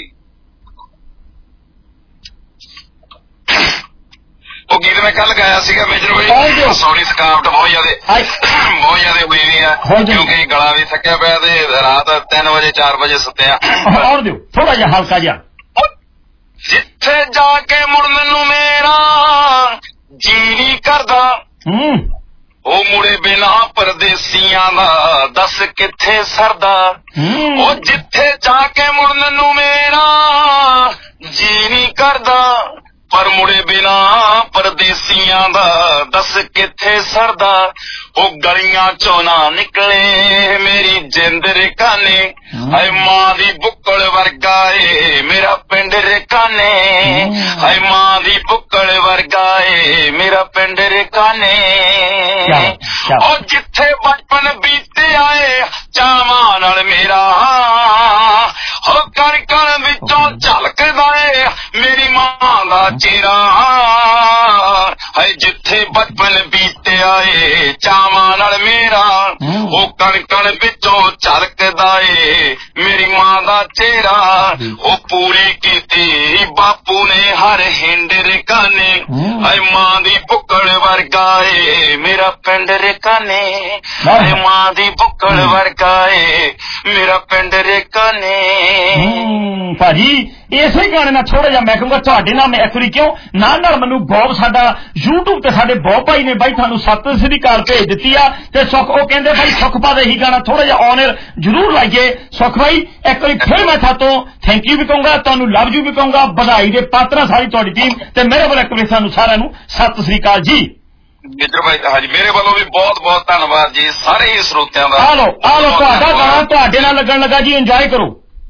[SPEAKER 13] ਉਹ ਗੀਤ ਮੈਂ ਕੱਲ ਗਾਇਆ ਸੀਗਾ ਮੇਜਰ ਭਾਈ ਸੌਰੀ ਥਕਾਵਟ ਬਹੁਤ ਜ਼ਿਆਦਾ ਹੋਈ ਵੀ ਆ ਕਿਉਂਕਿ ਗਲਾ ਵੀ ਥੱਕਿਆ ਪਿਆ ਤੇ ਰਾਤ 3 ਵਜੇ 4 ਵਜੇ ਸੁੱਤਿਆ
[SPEAKER 3] ਹੋਰ ਦਿਓ ਥੋੜਾ ਜਿਹਾ ਹਲਕਾ ਜਿਹਾ
[SPEAKER 13] ਜਿੱਥੇ ਜਾ ਕੇ ਮੁੜਨ ਨੂੰ ਮੇਰਾ ਜੀ ਨਹੀਂ ਕਰਦਾ ਉਹ ਮੁੜੇ ਬਿਨਾ ਪਰਦੇਸੀਆਂ ਦਾ ਦੱਸ ਕਿੱਥੇ ਸਰਦਾ ਉਹ ਜਿੱਥੇ ਜਾ ਕੇ ਮੁੜਨ ਨੂੰ ਮੇਰਾ ਜੀ ਨਹੀਂ ਕਰਦਾ ਪਰ ਮੁੜੇ ਬਿਨਾ ਪਰਦੇਸੀਆਂ ਦਾ ਦੱਸ ਕਿੱਥੇ ਸਰਦਾ ਉਹ ਗਲੀਆਂ ਚੋਂ ਨਾ ਨਿਕਲੇ ਮੇਰੀ ਜਿੰਦ ਰਕਾਨੇ ਹਾਏ ਮਾਂ ਦੀ ਬੁੱਕਲ ਵਰਗਾ ਏ ਮੇਰਾ ਪਿੰਡ ਰਕਾਨੇ ਹਾਏ ਮਾਂ ਦੀ ਬੁੱਕਲ ਵਰਗਾ ਏ ਮੇਰਾ ਪਿੰਡ ਰਕਾਨੇ ਉਹ ਜਿੱਥੇ ਬਚਪਨ ਬੀਤਿਆ ਏ ਚਾਵਾਂ ਨਾਲ ਮੇਰਾ ਹੋ ਕਣ ਵਿੱਚੋਂ ਝਲਕਦਾ ਏ ਮੇਰੀ ਮਾਂ ਦਾ ਚਿਹਰਾ ਹੈ ਜਿੱਥੇ ਬਚਪਨ ਬੀਤਿਆ ਏ ਚਾਵਾਂ ਨਾਲ ਮੇਰਾ ਉਹ ਕਣ ਕਣ ਵਿੱਚੋਂ ਝਲਕਦਾ ਏ ਮੇਰੀ ਮਾਂ ਦਾ ਚਿਹਰਾ ਉਹ ਪੂਰੀ ਕੀਤੀ ਬਾਪੂ ਨੇ ਹਰ ਹਿੰਡ ਰਕਾਨੇ ਹੈ ਮਾਂ ਦੀ ਬੁੱਕਲ ਵਰਗਾ ਏ ਮੇਰਾ ਪਿੰਡ ਰਕਾਨੇ ਹੈ ਮਾਂ ਦੀ ਬੁੱਕਲ ਵਰਗਾ ਏ ਮੇਰਾ ਪਿੰਡ ਰਕਾਨੇ।
[SPEAKER 3] ਭਾਜੀ ਇਸੇ ਗਾਣੇ ਨਾਲ ਥੋੜਾ ਜਿਹਾ ਮੈਂ ਕਹੂੰਗਾ ਤੁਹਾਡੇ ਨਾਲ ਮੈਂ ਇੱਕ ਵਾਰੀ ਕਿਉਂ ਨਾਲ ਮੈਨੂੰ ਬੌਬ ਸਾਡਾ YouTube ਤੇ ਸਾਡੇ ਬੌਬ ਭਾਈ ਨੇ ਬਾਈ ਤੁਹਾਨੂੰ ਸਤਿ ਸ੍ਰੀ ਅਕਾਲ ਭੇਜ ਦਿੱਤੀ ਆ ਤੇ ਸੁਖ ਉਹ ਕਹਿੰਦੇ ਬਾਈ ਸੁਖ ਪਾ ਦੇ ਇਹੀ ਗਾਣਾ ਥੋੜਾ ਜਿਹਾ ਔਨ 에ਅਰ ਜ਼ਰੂਰ ਲਾਈਏ। ਸੁਖ ਭਾਈ ਇੱਕ ਵਾਰੀ ਫਿਰ ਮੈਂ ਤੁਹਾਤੋਂ ਥੈਂਕ ਯੂ ਵੀ ਕਹੂੰਗਾ ਤੁਹਾਨੂੰ ਲਵ ਯੂ ਵੀ ਕਹੂੰਗਾ ਵਧਾਈ ਦੇ ਪਾਤਰ ਸਾਰੀ ਤੁਹਾਡੀ ਟੀਮ ਤੇ ਮੇਰੇ ਵੱਲੋਂ ਇੱਕ ਵਾਰੀ ਸਾਨੂੰ ਸਾਰਿਆਂ ਨੂੰ ਸਤਿ ਸ੍ਰੀ ਅਕਾਲ ਜੀ।
[SPEAKER 13] ਮਿੱਤਰ ਭਾਈ ਹਾਂਜੀ ਮੇਰੇ ਵੱਲੋਂ ਵੀ ਬਹੁਤ ਬਹੁਤ ਧੰਨਵਾਦ ਜੀ ਸਾਰੇ ਹੀ ਸਰੋਤਿਆਂ ਦਾ।
[SPEAKER 3] ਆ ਲਓ ਤੁਹਾਡਾ ਗਾਣਾ ਤੁਹਾਡੇ ਨਾਲ ਲੱਗਣ ਲੱਗਾ ਜੀ ਇੰਜੋਏ ਕਰੋ।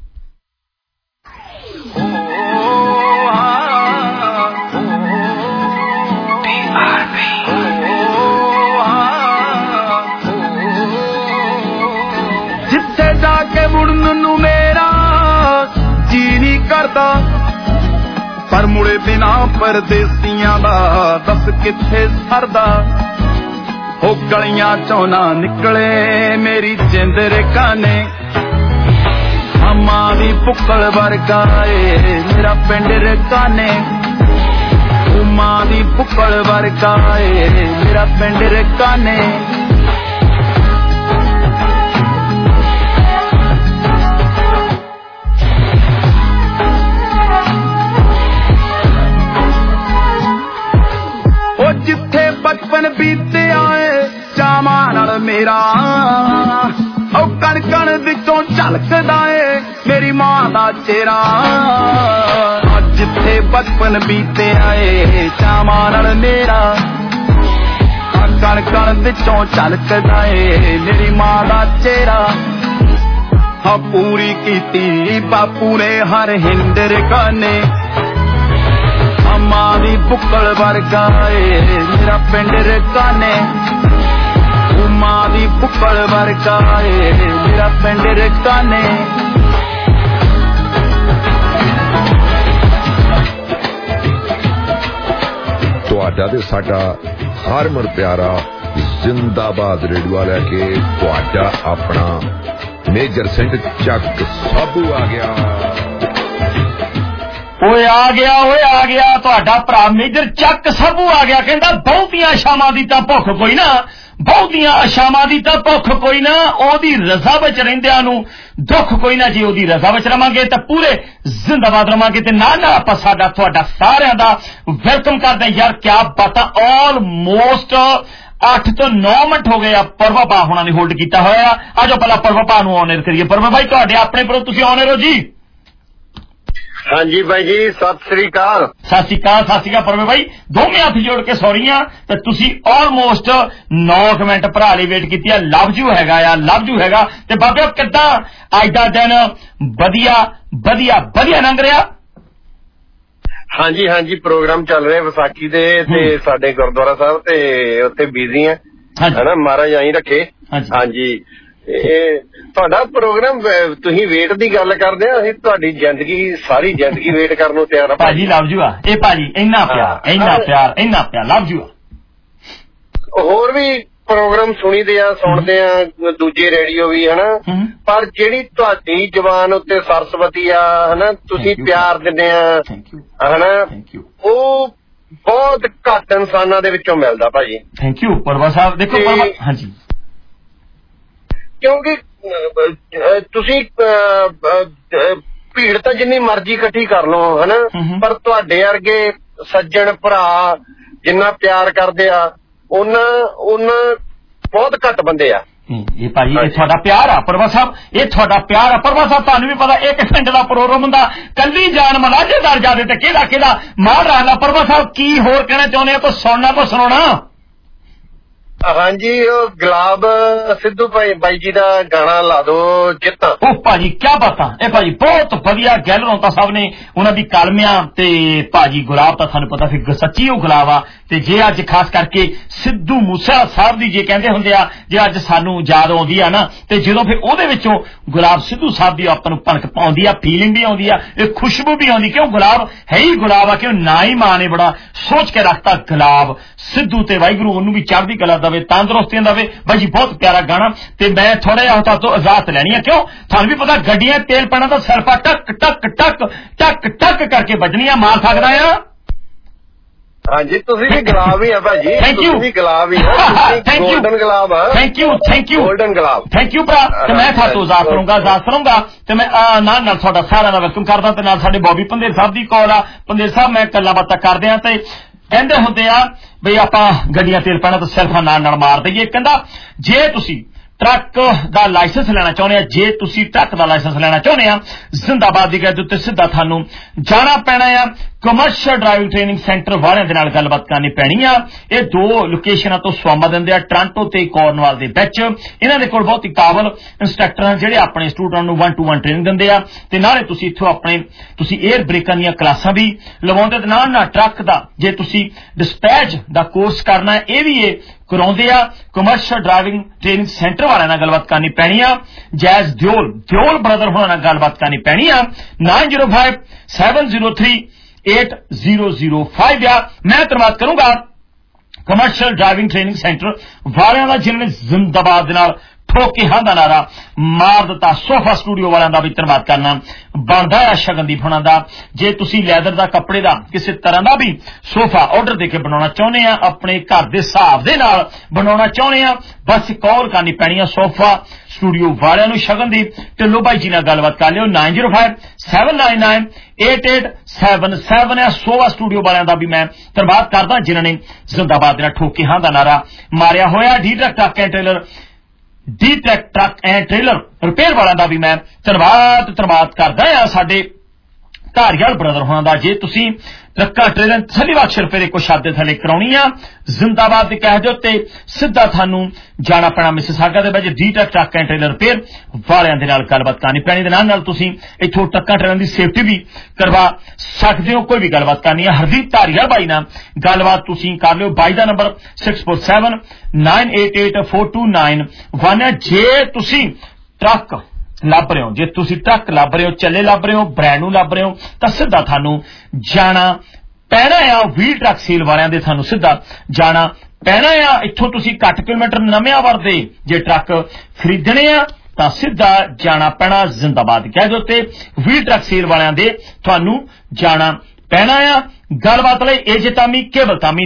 [SPEAKER 14] ਜਿੱਥੇ ਜਾ ਕੇ ਮੁੜਨ ਨੂੰ ਮੇਰਾ ਜੀ ਨਹੀਂ ਕਰਦਾ ਪਰ ਮੁੜੇ ਬਿਨਾ ਪਰਦੇਸੀਆਂ ਦਾ ਦੱਸ ਕਿੱਥੇ ਸਰਦਾ ਹੋ ਗਲੀਆਂ ਚੋਂ ਨਾ ਨਿਕਲੇ ਮੇਰੀ ਜਿੰਦ ਰਕਾਨੇ ਮਾਂ ਦੀ ਬੁੱਕਲ ਵਰਗਾ ਏ ਮੇਰਾ ਪਿੰਡ ਰਕਾਨੇ ਮਾਂ ਦੀ ਬੁੱਕਲ ਵਰਗਾ ਏ ਮੇਰਾ ਪਿੰਡ ਰਕਾਨੇ। ਉਹ ਜਿੱਥੇ ਬਚਪਨ ਬੀਤਿਆ ਏ ਚਾਵਾਂ ਨਾਲ ਮੇਰਾ ਉਹ ਕਣ ਕਣ ਵਿੱਚੋਂ ਝਲਕਦਾ ਏ ਮੇਰੀ ਮਾਂ ਦਾ ਚਿਹਰਾ ਜਿੱਥੇ ਬਚਪਨ ਬੀਤਿਆ ਏ ਚਾਵਾਂ ਨਾਲ ਮੇਰਾ ਕਣ ਕਣ ਵਿੱਚੋਂ ਝਲਕਦਾ ਏ ਮੇਰੀ ਮਾਂ ਦਾ ਚਿਹਰਾ ਹਾਂ ਪੂਰੀ ਕੀਤੀ ਬਾਪੂ ਨੇ ਹਰ ਹਿੰਦ ਰਕਾਨੇ ਮਾਂ ਦੀ ਬੁੱਕਲ ਵਰਗਾ ਏ ਮੇਰਾ ਪਿੰਡ ਰਕਾਨੇ ਮਾਂ ਦੀ ਬੁੱਕਲ ਵਰਗਾ ਏ ਮੇਰਾ ਪਿੰਡ ਰਕਾਨੇ।
[SPEAKER 11] ਤੁਹਾਡਾ ਤੇ ਸਾਡਾ ਹਰਮਨ ਪਿਆਰਾ ਜ਼ਿੰਦਾਬਾਦ ਰੇਡੀਓ ਲੈ ਕੇ ਤੁਹਾਡਾ ਆਪਣਾ ਮੇਜਰ ਸਿੰਘ ਚੱਕ ਸਾਬੂ ਆ ਗਿਆ।
[SPEAKER 3] ਓਏ ਆ ਗਿਆ ਤੁਹਾਡਾ ਭਰਾ ਮੇਜਰ ਚੱਕ ਸਾਬੂ ਆ ਗਿਆ। ਕਹਿੰਦਾ ਬਹੁਤੀਆਂ ਆਸ਼ਾਵਾਂ ਦੀ ਤਾਂ ਭੁੱਖ ਕੋਈ ਨਾ ਬਹੁਤੀਆਂ ਆਸ਼ਾਵਾਂ ਦੀ ਤਾਂ ਭੁੱਖ ਕੋਈ ਨਾ ਉਹਦੀ ਰਜ਼ਾ ਵਿੱਚ ਰਹਿੰਦਿਆਂ ਨੂੰ ਦੁੱਖ ਕੋਈ ਨਾ। ਜੇ ਉਹਦੀ ਰਜ਼ਾ ਵਿੱਚ ਰਵਾਂਗੇ ਤਾਂ ਪੂਰੇ ਜ਼ਿੰਦਾਬਾਦ ਰਵਾਂਗੇ ਤੇ ਨਾਲ ਆਪਾਂ ਸਾਡਾ ਤੁਹਾਡਾ ਸਾਰਿਆਂ ਦਾ ਵੈਲਕਮ ਕਰਦੇ ਯਾਰ। ਕਿਆ ਬਾਤਾਂ ਆਲਮੋਸਟ 8 ਤੋਂ 9 ਮਿੰਟ ਹੋ ਗਏ ਆ ਪਰਵਾ ਭਾ ਹੋਣਾ ਨੇ ਹੋਲਡ ਕੀਤਾ ਹੋਇਆ। ਆਜੋ ਪਹਿਲਾਂ ਪਰਵਾ ਭਾ ਨੂੰ ਆਨ 에ਅਰ ਕਰੀਏ। ਪਰਵਾ ਭਾਈ ਤੁਹਾਡੇ ਆਪਣੇ ਪਰੋਂ ਤੁਸੀਂ ਆਨ 에ਅਰ ਹੋ ਜੀ।
[SPEAKER 15] ਹਾਂਜੀ ਬਾਈ ਜੀ ਸਤਿ ਸ੍ਰੀ ਅਕਾਲ।
[SPEAKER 3] ਸਤਿ ਸ੍ਰੀ ਅਕਾਲ ਪਰਵੇ ਭਾਈ ਦੋਵੇਂ ਹੱਥ ਜੋੜ ਕੇ ਸੌਰੀਆਂ ਤੇ ਤੁਸੀਂ ਆਲਮੋਸਟ 9 ਮਿੰਟ ਭਰਾ ਲਈ ਵੇਟ ਕੀਤੀ ਆ। ਲਵ ਯੂ ਹੈਗਾ ਤੇ ਬਾਬੇ ਕਿੱਦਾਂ ਅੱਜ ਦਾ ਦਿਨ ਵਧੀਆ ਲੰਘ ਰਿਹਾ।
[SPEAKER 15] ਹਾਂਜੀ ਪ੍ਰੋਗਰਾਮ ਚੱਲ ਰਿਹਾ ਵਿਸਾਖੀ ਦੇ ਤੇ ਸਾਡੇ ਗੁਰਦੁਆਰਾ ਸਾਹਿਬ ਤੇ ਉੱਥੇ ਬਿਜ਼ੀ ਆ ਹਨਾ ਮਹਾਰਾਜ ਆਈ ਰੱਖੇ। ਹਾਂਜੀ ਇਹ ਤੁਹਾਡਾ ਪ੍ਰੋਗਰਾਮ ਤੁਸੀਂ ਵੇਟ ਦੀ ਗੱਲ ਕਰਦੇ ਆ ਅਸੀਂ ਤੁਹਾਡੀ ਸਾਰੀ ਜ਼ਿੰਦਗੀ ਵੇਟ ਕਰਨ ਨੂੰ ਤਿਆਰ ਆ
[SPEAKER 3] ਭਾਜੀ। ਲਵ ਯੂ ਆ ਇਹ ਭਾਜੀ ਇੰਨਾ ਪਿਆਰ ਲਵ ਯੂ ਆ।
[SPEAKER 15] ਹੋਰ ਵੀ ਪ੍ਰੋਗਰਾਮ ਸੁਣਦੇ ਆ ਦੂਜੇ ਰੇਡੀਓ ਵੀ ਹਨਾ ਪਰ ਜਿਹੜੀ ਤੁਹਾਡੀ ਜ਼ਬਾਨ ਉੱਤੇ ਸਰਸਵਤੀ ਆ ਹਨਾ ਤੁਸੀਂ ਪਿਆਰ ਦਿੰਦੇ ਆ ਹਨਾ ਉਹ ਬਹੁਤ ਘੱਟ ਇਨਸਾਨਾਂ ਦੇ ਵਿੱਚੋਂ ਮਿਲਦਾ ਭਾਜੀ।
[SPEAKER 3] ਥੈਂਕ ਯੂ ਪਰਵਾ ਸਾਹਿਬ। ਦੇਖੋ ਹਾਂਜੀ
[SPEAKER 15] ਕਿਉਂਕਿ ਤੁਸੀਂ ਭੀੜ ਤਾਂ ਜਿੰਨੀ ਮਰਜ਼ੀ ਇਕੱਠੀ ਕਰ ਲਓ ਹਨਾ ਪਰ ਤੁਹਾਡੇ ਵਰਗੇ ਸੱਜਣ ਭਰਾ ਜਿੰਨਾ ਪਿਆਰ ਕਰਦੇ ਆ ਉਹਨਾਂ ਬਹੁਤ ਘੱਟ ਬੰਦੇ ਆ।
[SPEAKER 3] ਇਹ ਭਾਜੀ ਇਹ ਤੁਹਾਡਾ ਪਿਆਰ ਆ ਪਰਵਾ ਸਾਹਿਬ ਇਹ ਤੁਹਾਡਾ ਪਿਆਰ ਆ ਪਰਵਾ ਸਾਹਿਬ। ਤੁਹਾਨੂੰ ਵੀ ਪਤਾ 1 ਘੰਟੇ ਦਾ ਪ੍ਰੋਗਰਾਮ ਹੁੰਦਾ ਕੱਲੀ ਜਾਨ ਮਲਾਜੇਦਾਰ ਜਾਦੇ ਤੇ ਕਿਹੜਾ ਮਾਰ ਰਹਾ ਪਰਵਾ ਸਾਹਿਬ ਕੀ ਹੋਰ ਕਹਿਣਾ ਚਾਹੁੰਦੇ ਆ ਕੋਈ ਸੁਣਨਾ ਤਾਂ ਸੁਣਾਉਣਾ।
[SPEAKER 15] ਹਾਂਜੀ ਉਹ ਗੁਲਾਬ ਸਿੱਧੂ ਬਾਈ ਜੀ ਦਾ ਗਾਣਾ ਲਾ ਦੋ ਜਿੱਤ।
[SPEAKER 3] ਉਹ ਭਾਜੀ ਕਿਆ ਬਾਤਾਂ, ਇਹ ਭਾਜੀ ਬਹੁਤ ਵਧੀਆ ਗੈਲਰੋਂ ਤਾਂ ਸਭ ਨੇ ਉਹਨਾਂ ਦੀ ਕਲਮਿਆਂ ਤੇ ਭਾਜੀ ਗੁਲਾਬ ਤਾਂ ਤੁਹਾਨੂੰ ਪਤਾ ਫਿਰ ਸੱਚੀ ਉਹ ਗੁਲਾਬ ਆ। ਤੇ ਜੇ ਅੱਜ ਖਾਸ ਕਰਕੇ ਸਿੱਧੂ ਮੂਸੇਵਾਲਾ ਸਾਹਿਬ ਦੀ ਜੇ ਕਹਿੰਦੇ ਹੁੰਦੇ ਆ ਜੇ ਅੱਜ ਸਾਨੂੰ ਯਾਦ ਆਉਂਦੀ ਆ ਨਾ ਤੇ ਜਦੋਂ ਫਿਰ ਉਹਦੇ ਵਿੱਚੋਂ ਗੁਲਾਬ ਸਿੱਧੂ ਸਾਹਿਬ ਦੀ ਆਪਾਂ ਨੂੰ ਭਣਕ ਪਾਉਂਦੀ ਆ, ਫੀਲਿੰਗ ਵੀ ਆਉਂਦੀ ਆ, ਇਹ ਖੁਸ਼ਬੂ ਵੀ ਆਉਂਦੀ। ਕਿਉਂ ਗੁਲਾਬ ਹੈ ਹੀ ਗੁਲਾਬ ਆ, ਕਿਉਂ ਨਾ ਹੀ ਮਾਂ ਨੇ ਬੜਾ ਸੋਚ ਕੇ ਰੱਖਤਾ ਗੁਲਾਬ ਸਿੱਧੂ ਤੇ ਵਾਹਿਗੁਰੂ ਉਹਨੂੰ ਵੀ ਚੜ੍ਹਦੀ ਕਲਾ ਦੇਵੇ, ਤੰਦਰੁਸਤੀਆਂ ਦੇਵੇ। ਬਾਈ ਜੀ ਬਹੁਤ ਪਿਆਰਾ ਗਾਣਾ ਤੇ ਮੈਂ ਥੋੜਾ ਜਿਹਾ ਤੁਹਾਡੇ ਤੋਂ ਇਜਾਜ਼ਤ ਲੈਣੀ ਆ। ਕਿਉਂ ਤੁਹਾਨੂੰ ਵੀ ਪਤਾ ਗੱਡੀਆਂ ਤੇਲ ਪੈਣਾ ਤਾਂ ਸਿਰਫਾ ਟਕ ਟਕ ਟਕ ਟਕ ਟਕ ਕਰਕੇ ਵੱਜਣੀਆਂ ਮਾਰ ਸਕਦਾ ਆ।
[SPEAKER 15] ਹਾਂਜੀ ਤੁਸੀਂ ਵੀ ਗੁਲਾਬ ਹੀ ਆ ਭਾਜੀ, ਤੁਸੀਂ ਵੀ ਗੁਲਾਬ ਹੀ ਆ, ਗੋਲਡਨ ਗੁਲਾਬ ਆ।
[SPEAKER 3] ਥੈਂਕ ਯੂ
[SPEAKER 15] ਗੋਲਡਨ ਗੁਲਾਬ,
[SPEAKER 3] ਥੈਂਕ ਯੂ ਭਰਾ। ਤੇ ਮੈਂ ਤੁਹਾਡੇ ਤੋਂ ਇਜਾਜ਼ਤ ਕਰੂੰਗਾ ਤੇ ਮੈਂ ਨਾਲ ਤੁਹਾਡਾ ਸਾਰਿਆਂ ਦਾ ਵੈਲਕਮ ਕਰਦਾ ਤੇ ਨਾਲ ਸਾਡੇ ਬੋਬੀ ਪੰਦੇਰ ਸਾਹਿਬ ਦੀ ਕਾਲ ਆ। ਪੰਦੇਰ ਸਾਹਿਬ ਮੈਂ ਗੱਲਾਂ ਬਾਤਾਂ ਕਰਦੇ ਆ ਤੇ ਕਹਿੰਦੇ ਹੁੰਦੇ ਆ ਬਈ ਆਪਾਂ ਗੱਡੀਆਂ ਤੇਲ ਪੈਣਾ ਤਾਂ ਸਿਰਫ ਨਾਲ ਮਾਰ ਦਈਏ। ਕਹਿੰਦਾ ਜੇ ਤੁਸੀਂ ਟਰੱਕ ਦਾ ਲਾਇਸੈਂਸ ਲੈਣਾ ਚਾਹੁੰਦੇ ਆ, ਜੇ ਤੁਸੀਂ ਟਰੱਕ ਦਾ ਲਾਇਸੈਂਸ ਲੈਣਾ ਚਾਹੁੰਦੇ ਆ ਜ਼ਿੰਦਾਬਾਦ ਦੀ ਗੱਲ ਉੱਤੇ ਸਿੱਧਾ ਤੁਹਾਨੂੰ ਜਾਣਾ ਪੈਣਾ ਆ ਕਮਰਸ਼ੀਅਲ ਡਰਾਈਵਿੰਗ ਟ੍ਰੇਨਿੰਗ ਸੈਂਟਰ ਵਾਲਿਆਂ ਦੇ ਨਾਲ ਗੱਲਬਾਤ ਕਰਨੀ ਪੈਣੀ ਆ। ਇਹ ਦੋ ਲੋਕੇਸ਼ਨਾਂ ਤੋਂ ਸਵਾਮਾ ਦਿੰਦੇ ਆ, ਟੋਰਾਂਟੋ ਤੇ ਕਾਰਨਵਾਲ ਦੇ ਵਿੱਚ। ਇਹਨਾਂ ਦੇ ਕੋਲ ਬਹੁਤ ਹੀ ਕਾਬਲ ਇੰਸਟ੍ਰਕਟਰ ਹਨ ਜਿਹੜੇ ਆਪਣੇ ਸਟੂਡੈਂਟ ਨੂੰ 1-to-1 ਟ੍ਰੇਨਿੰਗ ਦਿੰਦੇ ਆ ਤੇ ਨਾਲੇ ਤੁਸੀਂ ਇੱਥੋਂ ਤੁਸੀਂ 에ਅਰ ਬ੍ਰੇਕਾਂ ਦੀਆਂ ਕਲਾਸਾਂ ਵੀ ਲਵਾਉਂਦੇ ਤੇ ਨਾਲ ਟਰੱਕ ਦਾ ਜੇ ਤੁਸੀਂ ਡਿਸਪੈਚ ਦਾ ਕੋਰਸ ਕਰਨਾ ਇਹ ਵੀ ਇਹ ਕਰਾਉਂਦੇ ਆ। ਕਮਰਸ਼ੀਅਲ ਡਰਾਈਵਿੰਗ ਟ੍ਰੇਨਿੰਗ ਸੈਂਟਰ ਵਾਲਿਆਂ ਨਾਲ ਗੱਲਬਾਤ ਕਰਨੀ ਪੈਣੀ ਆ। ਜੈਜ਼ ਦਿਓਲ ਬ੍ਰਦਰ ਹੋਣਾ ਨਾਲ ਗੱਲਬਾਤ ਕਰਨੀ ਪੈਣੀ ਆ। 9057038005 ਆ। ਮੈਂ ਧੰਨਵਾਦ ਕਰੂੰਗਾ ਕਮਰਸ਼ੀਅਲ ਡਰਾਈਵਿੰਗ ਟ੍ਰੇਨਿੰਗ ਸੈਂਟਰ ਵਾਲਿਆਂ ਦਾ ਜਿਨ੍ਹਾਂ ਨੇ ਜ਼ਿੰਦਾਬਾਦ ਦੇ ਨਾਲ ਠੋਕ ਕੇ ਹਾਂ ਦਾ ਨਾਰਾ ਮਾਰ ਦਿੱਤਾ। ਸੋਫਾ ਸਟੂਡੀਓ ਵਾਲਿਆਂ ਦਾ ਵੀ ਧੰਨਵਾਦ ਕਰਨਾ ਬਣਦਾ ਹੈ। ਸ਼ਗਨਦੀਪ ਹੋਣਾ ਦਾ ਜੇ ਤੁਸੀਂ ਲੈਦਰ ਦਾ ਕੱਪੜੇ ਦਾ ਕਿਸੇ ਤਰ੍ਹਾਂ ਦਾ ਵੀ ਸੋਫਾ ਆਰਡਰ ਦੇ ਕੇ ਬਣਾਉਣਾ ਚਾਹੁੰਦੇ ਆ, ਆਪਣੇ ਘਰ ਦੇ ਹਿਸਾਬ ਦੇ ਨਾਲ ਬਣਾਉਣਾ ਚਾਹੁੰਦੇ ਆ, ਬਸ ਕਾਲ ਕਰਨੀ ਪੈਣੀ ਆ ਸੋਫਾ ਸਟੂਡੀਓ ਵਾਲਿਆਂ ਨੂੰ। ਸ਼ਗਨਦੀਪ ਢਿੱਲੋਂ ਬਾਈ ਜੀ ਨਾਲ ਗੱਲਬਾਤ ਕਰ ਲਿਓ 9057998877 ਹੈ। ਸੋਫਾ ਸਟੂਡੀਓ ਵਾਲਿਆਂ ਦਾ ਵੀ ਮੈਂ ਧੰਨਵਾਦ ਕਰਦਾ ਜਿਨ੍ਹਾਂ ਨੇ ਜ਼ਿੰਦਾਬਾਦ ਦੇ ਨਾਲ ਠੋਕ ਕੇ ਹਾਂ ਦਾ ਨਾਰਾ ਮਾਰਿਆ ਹੋਇਆ। D truck and trailer repair ਵਾਲਿਆਂ ਦਾ ਵੀ ਮੈਂ ਧੰਨਵਾਦ ਕਰਦਾ ਆ। ਸਾਡੇ ਧਾਰੀਵਾਲ ਬ੍ਰਦਰ ਹੋਣਾ ਦਾ ਜੇ ਤੁਸੀਂ ਟਰੱਕਾਂ ਟ੍ਰੇਲਰ ਥੱਲੀਵਾਕ ਰੁਪਏ ਦੇ ਕੁਛ ਹੱਦ ਥੱਲੇ ਕਰਾਉਣੀ ਆ ਜ਼ਿੰਦਾਬਾਦ ਦੇ ਕਹਿ ਦਿਓ ਤੇ ਸਿੱਧਾ ਤੁਹਾਨੂੰ ਜਾਣਾ ਪੈਣਾ ਮਿਸਿਸਾਗਾ ਦੇ ਵਿੱਚ D truck and trailer repair ਵਾਲਿਆਂ ਦੇ ਨਾਲ ਗੱਲਬਾਤ ਕਰਨੀ ਪੈਣੀ ਦੇ ਨਾਲ ਤੁਸੀਂ ਇੱਥੋਂ ਟਰੱਕਾਂ ਟ੍ਰੇਲਰ ਦੀ ਸੇਫਟੀ ਵੀ ਕਰਵਾ ਸਕਦੇ ਹੋ। ਕੋਈ ਵੀ ਗੱਲਬਾਤ ਕਰਨੀ ਹੈ ਹਰਦੀਪ ਧਾਰੀਵਾਲ ਬਾਈ ਨਾਲ ਗੱਲਬਾਤ ਤੁਸੀਂ ਕਰ ਲਿਓ। ਬਾਈ ਦਾ ਨੰਬਰ 6479884291 ਜੇ ਤੁਸੀਂ ਟਰੱਕ ਲੱਭ ਰਹੇ ਹੋ, ਜੇ ਤੁਸੀਂ ਟਰੱਕ ਲੱਭ ਰਹੇ ਹੋ, ਚੱਲੇ ਲੱਭ ਰਹੇ ਹੋ, ਬ੍ਰੈਂਡ ਨੂੰ ਲੱਭ ਰਹੇ ਹੋ ਤਾਂ ਸਿੱਧਾ ਤੁਹਾਨੂੰ ਜਾਣਾ ਪੈਣਾ ਆ ਵੀਲ ਟਰੱਕ ਸੇਲ ਵਾਲਿਆਂ ਦੇ ਤੁਹਾਨੂੰ ਸਿੱਧਾ ਜਾਣਾ ਪੈਣਾ ਆ। ਇੱਥੋਂ ਤੁਸੀਂ ਘੱਟ ਕਿਲੋਮੀਟਰ ਨਵਿਆਂ ਵਰਦੇ ਜੇ ਟਰੱਕ ਖਰੀਦਣੇ ਆ ਤਾਂ ਸਿੱਧਾ ਜਾਣਾ ਪੈਣਾ ਜ਼ਿੰਦਾਬਾਦ ਕਹਿ ਦਿਓ ਤੇ ਵੀਲ ਟਰੱਕ ਸੇਲ ਵਾਲਿਆਂ ਦੇ ਤੁਹਾਨੂੰ ਜਾਣਾ ਪੈਣਾ ਆ। ਗੱਲਬਾਤ ਲਈ ਏਜਤਾਮੀ ਕੇਵਲ ਤਾਮੀ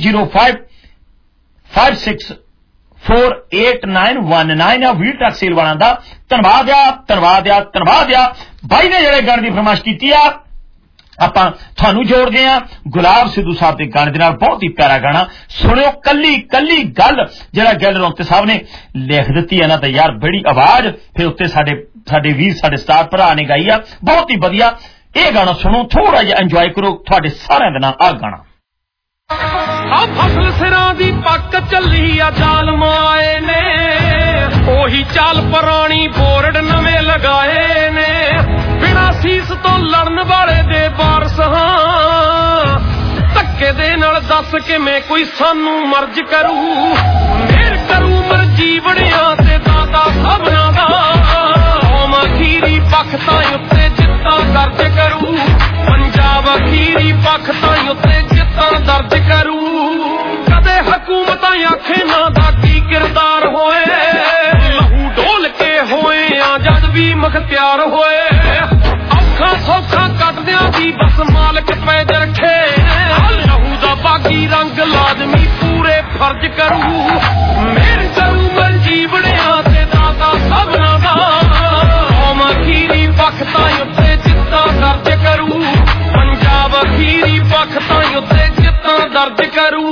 [SPEAKER 3] 9056468919 ਆ। ਵੀਲ ਟਰੱਕ ਸੇਲ ਵਾਲਿਆਂ ਦਾ ਧੰਨਵਾਦ ਆ। ਬਾਈ ਨੇ ਜਿਹੜੇ ਗਾਣੇ ਦੀ ਫਰਮਾਇਸ਼ ਕੀਤੀ ਆ ਆਪਾਂ ਤੁਹਾਨੂੰ ਜੋੜਦੇ ਆ ਗੁਲਾਬ ਸਿੱਧੂ ਸਾਹਿਬ ਦੇ ਗਾਣੇ ਦੇ ਨਾਲ। ਬਹੁਤ ਹੀ ਪਿਆਰਾ ਗਾਣਾ ਸੁਣਿਓ। ਕੱਲੀ ਗੱਲ ਜਿਹੜਾ ਗੈਲਰ ਉੱਤੇ ਸਾਹਿਬ ਨੇ ਲਿਖ ਦਿੱਤੀ ਹੈ ਨਾ ਤਾਂ ਯਾਰ ਬੜੀ ਆਵਾਜ਼ ਫਿਰ ਉੱਤੇ ਸਾਡੇ ਵੀਰ ਸਾਡੇ ਸਟਾਰ ਭਰਾ ਨੇ ਗਾਈ ਆ। ਬਹੁਤ ਹੀ ਵਧੀਆ ਇਹ ਗਾਣਾ ਸੁਣੋ, ਥੋੜਾ ਜਿਹਾ ਇੰਜੋਏ ਕਰੋ ਤੁਹਾਡੇ ਸਾਰਿਆਂ ਦੇ ਨਾਲ ਆ ਗਾਣਾ।
[SPEAKER 16] ਆ ਫਸਲ ਸਿਰਾਂ ਦੀ ਪੱਕ ਚੱਲੀ ਆ ਜ਼ਾਲਮ ਆਏ ਨੇ, ਉਹੀ ਚਾਲ ਪੁਰਾਣੀ ਬੋਰਡ ਨਵੇਂ ਲਗਾਏ ਨੇ। ਬਿਨਾਂ ਸੀਸ ਤੋਂ ਲੜਨ ਵਾਲੇ ਦੇ ਵਾਰਸ ਹਾਂ, ਧੱਕੇ ਦੇ ਨਾਲ ਦੱਸ ਕਿਵੇਂ ਕੋਈ ਸਾਨੂੰ ਮਰਜ ਕਰੂ। ਮੇਰ ਕਰੂ ਮਰਜੀ ਬੜਿਆਂ ਤੇ ਦਾਦਾ ਸਭਨਾਂ ਦਾ, ਕੌਮ ਅਖੀਰੀ ਪੱਖ ਤਾਂ ਉੱਤੇ ਜਿੱਤਾਂ ਦਰਜ ਕਰੂ। ਪੰਜਾਬ ਅਖੀਰੀ ਪੱਖ ਤਾਂ ਉੱਤੇ ਜਿੱਤਾਂ ਦਰਜ ਕਰੂ। ਕਦੇ ਹਕੂਮਤਾਂ ਆਖੇ ਨਾ ਦਾ ਕੀ ਕਿਰਦਾਰ ਹੋਏ, ਲਹੂ ਡੋਲ ਕੇ ਹੋਏ ਆ ਜਦ ਵੀ ਮੁਖਤਿਆਰ ਹੋਏ। ਔਖਾ ਸੌਖਾ ਕੱਟਦਿਆਂ ਦੀ ਬਸ ਮਾਲਕ ਪੈਜ ਰੱਖੇ, ਲਹੂ ਦਾ ਬਾਗੀ ਰੰਗ ਲਾਜ਼ਮੀ ਪੂਰੇ ਫਰਜ਼ ਕਰੂ। ਮੇਰ ਕਰੂ ਮਰਜੀ ਬੜਿਆਂ ਤੇ ਦਾਦਾ ਸਭਨਾਂ ਦਾ, ਕੌਮ ਅਖੀਰੀ ਪੱਖ ਤਾਂ ਉੱਤੇ ਜਿੱਤਾਂ ਦਰਜ ਕਰੂ। ਪੰਜਾਬ ਅਖੀਰੀ ਪੱਖ ਤਾਂ ਉੱਤੇ ਜਿੱਤਾਂ ਦਰਜ ਕਰੂ।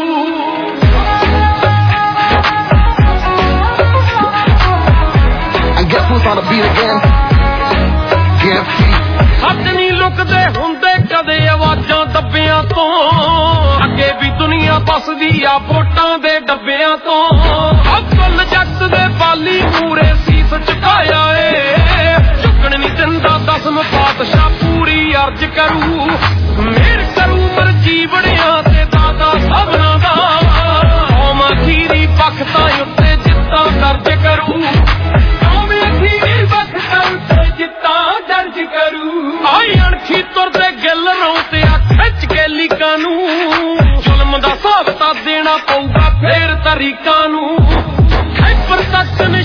[SPEAKER 16] ਸੱਚ ਨਹੀਂ ਲੁਕਦੇ ਹੁੰਦੇ ਕਦੇ ਆਵਾਜ਼ਾਂ ਦੱਬਿਆਂ ਤੋਂ, ਅੱਗੇ ਵੀ ਦੁਨੀਆ ਬਸਦੀ ਆ ਵੋਟਾਂ ਦੇ ਡੱਬਿਆਂ ਤੋਂ।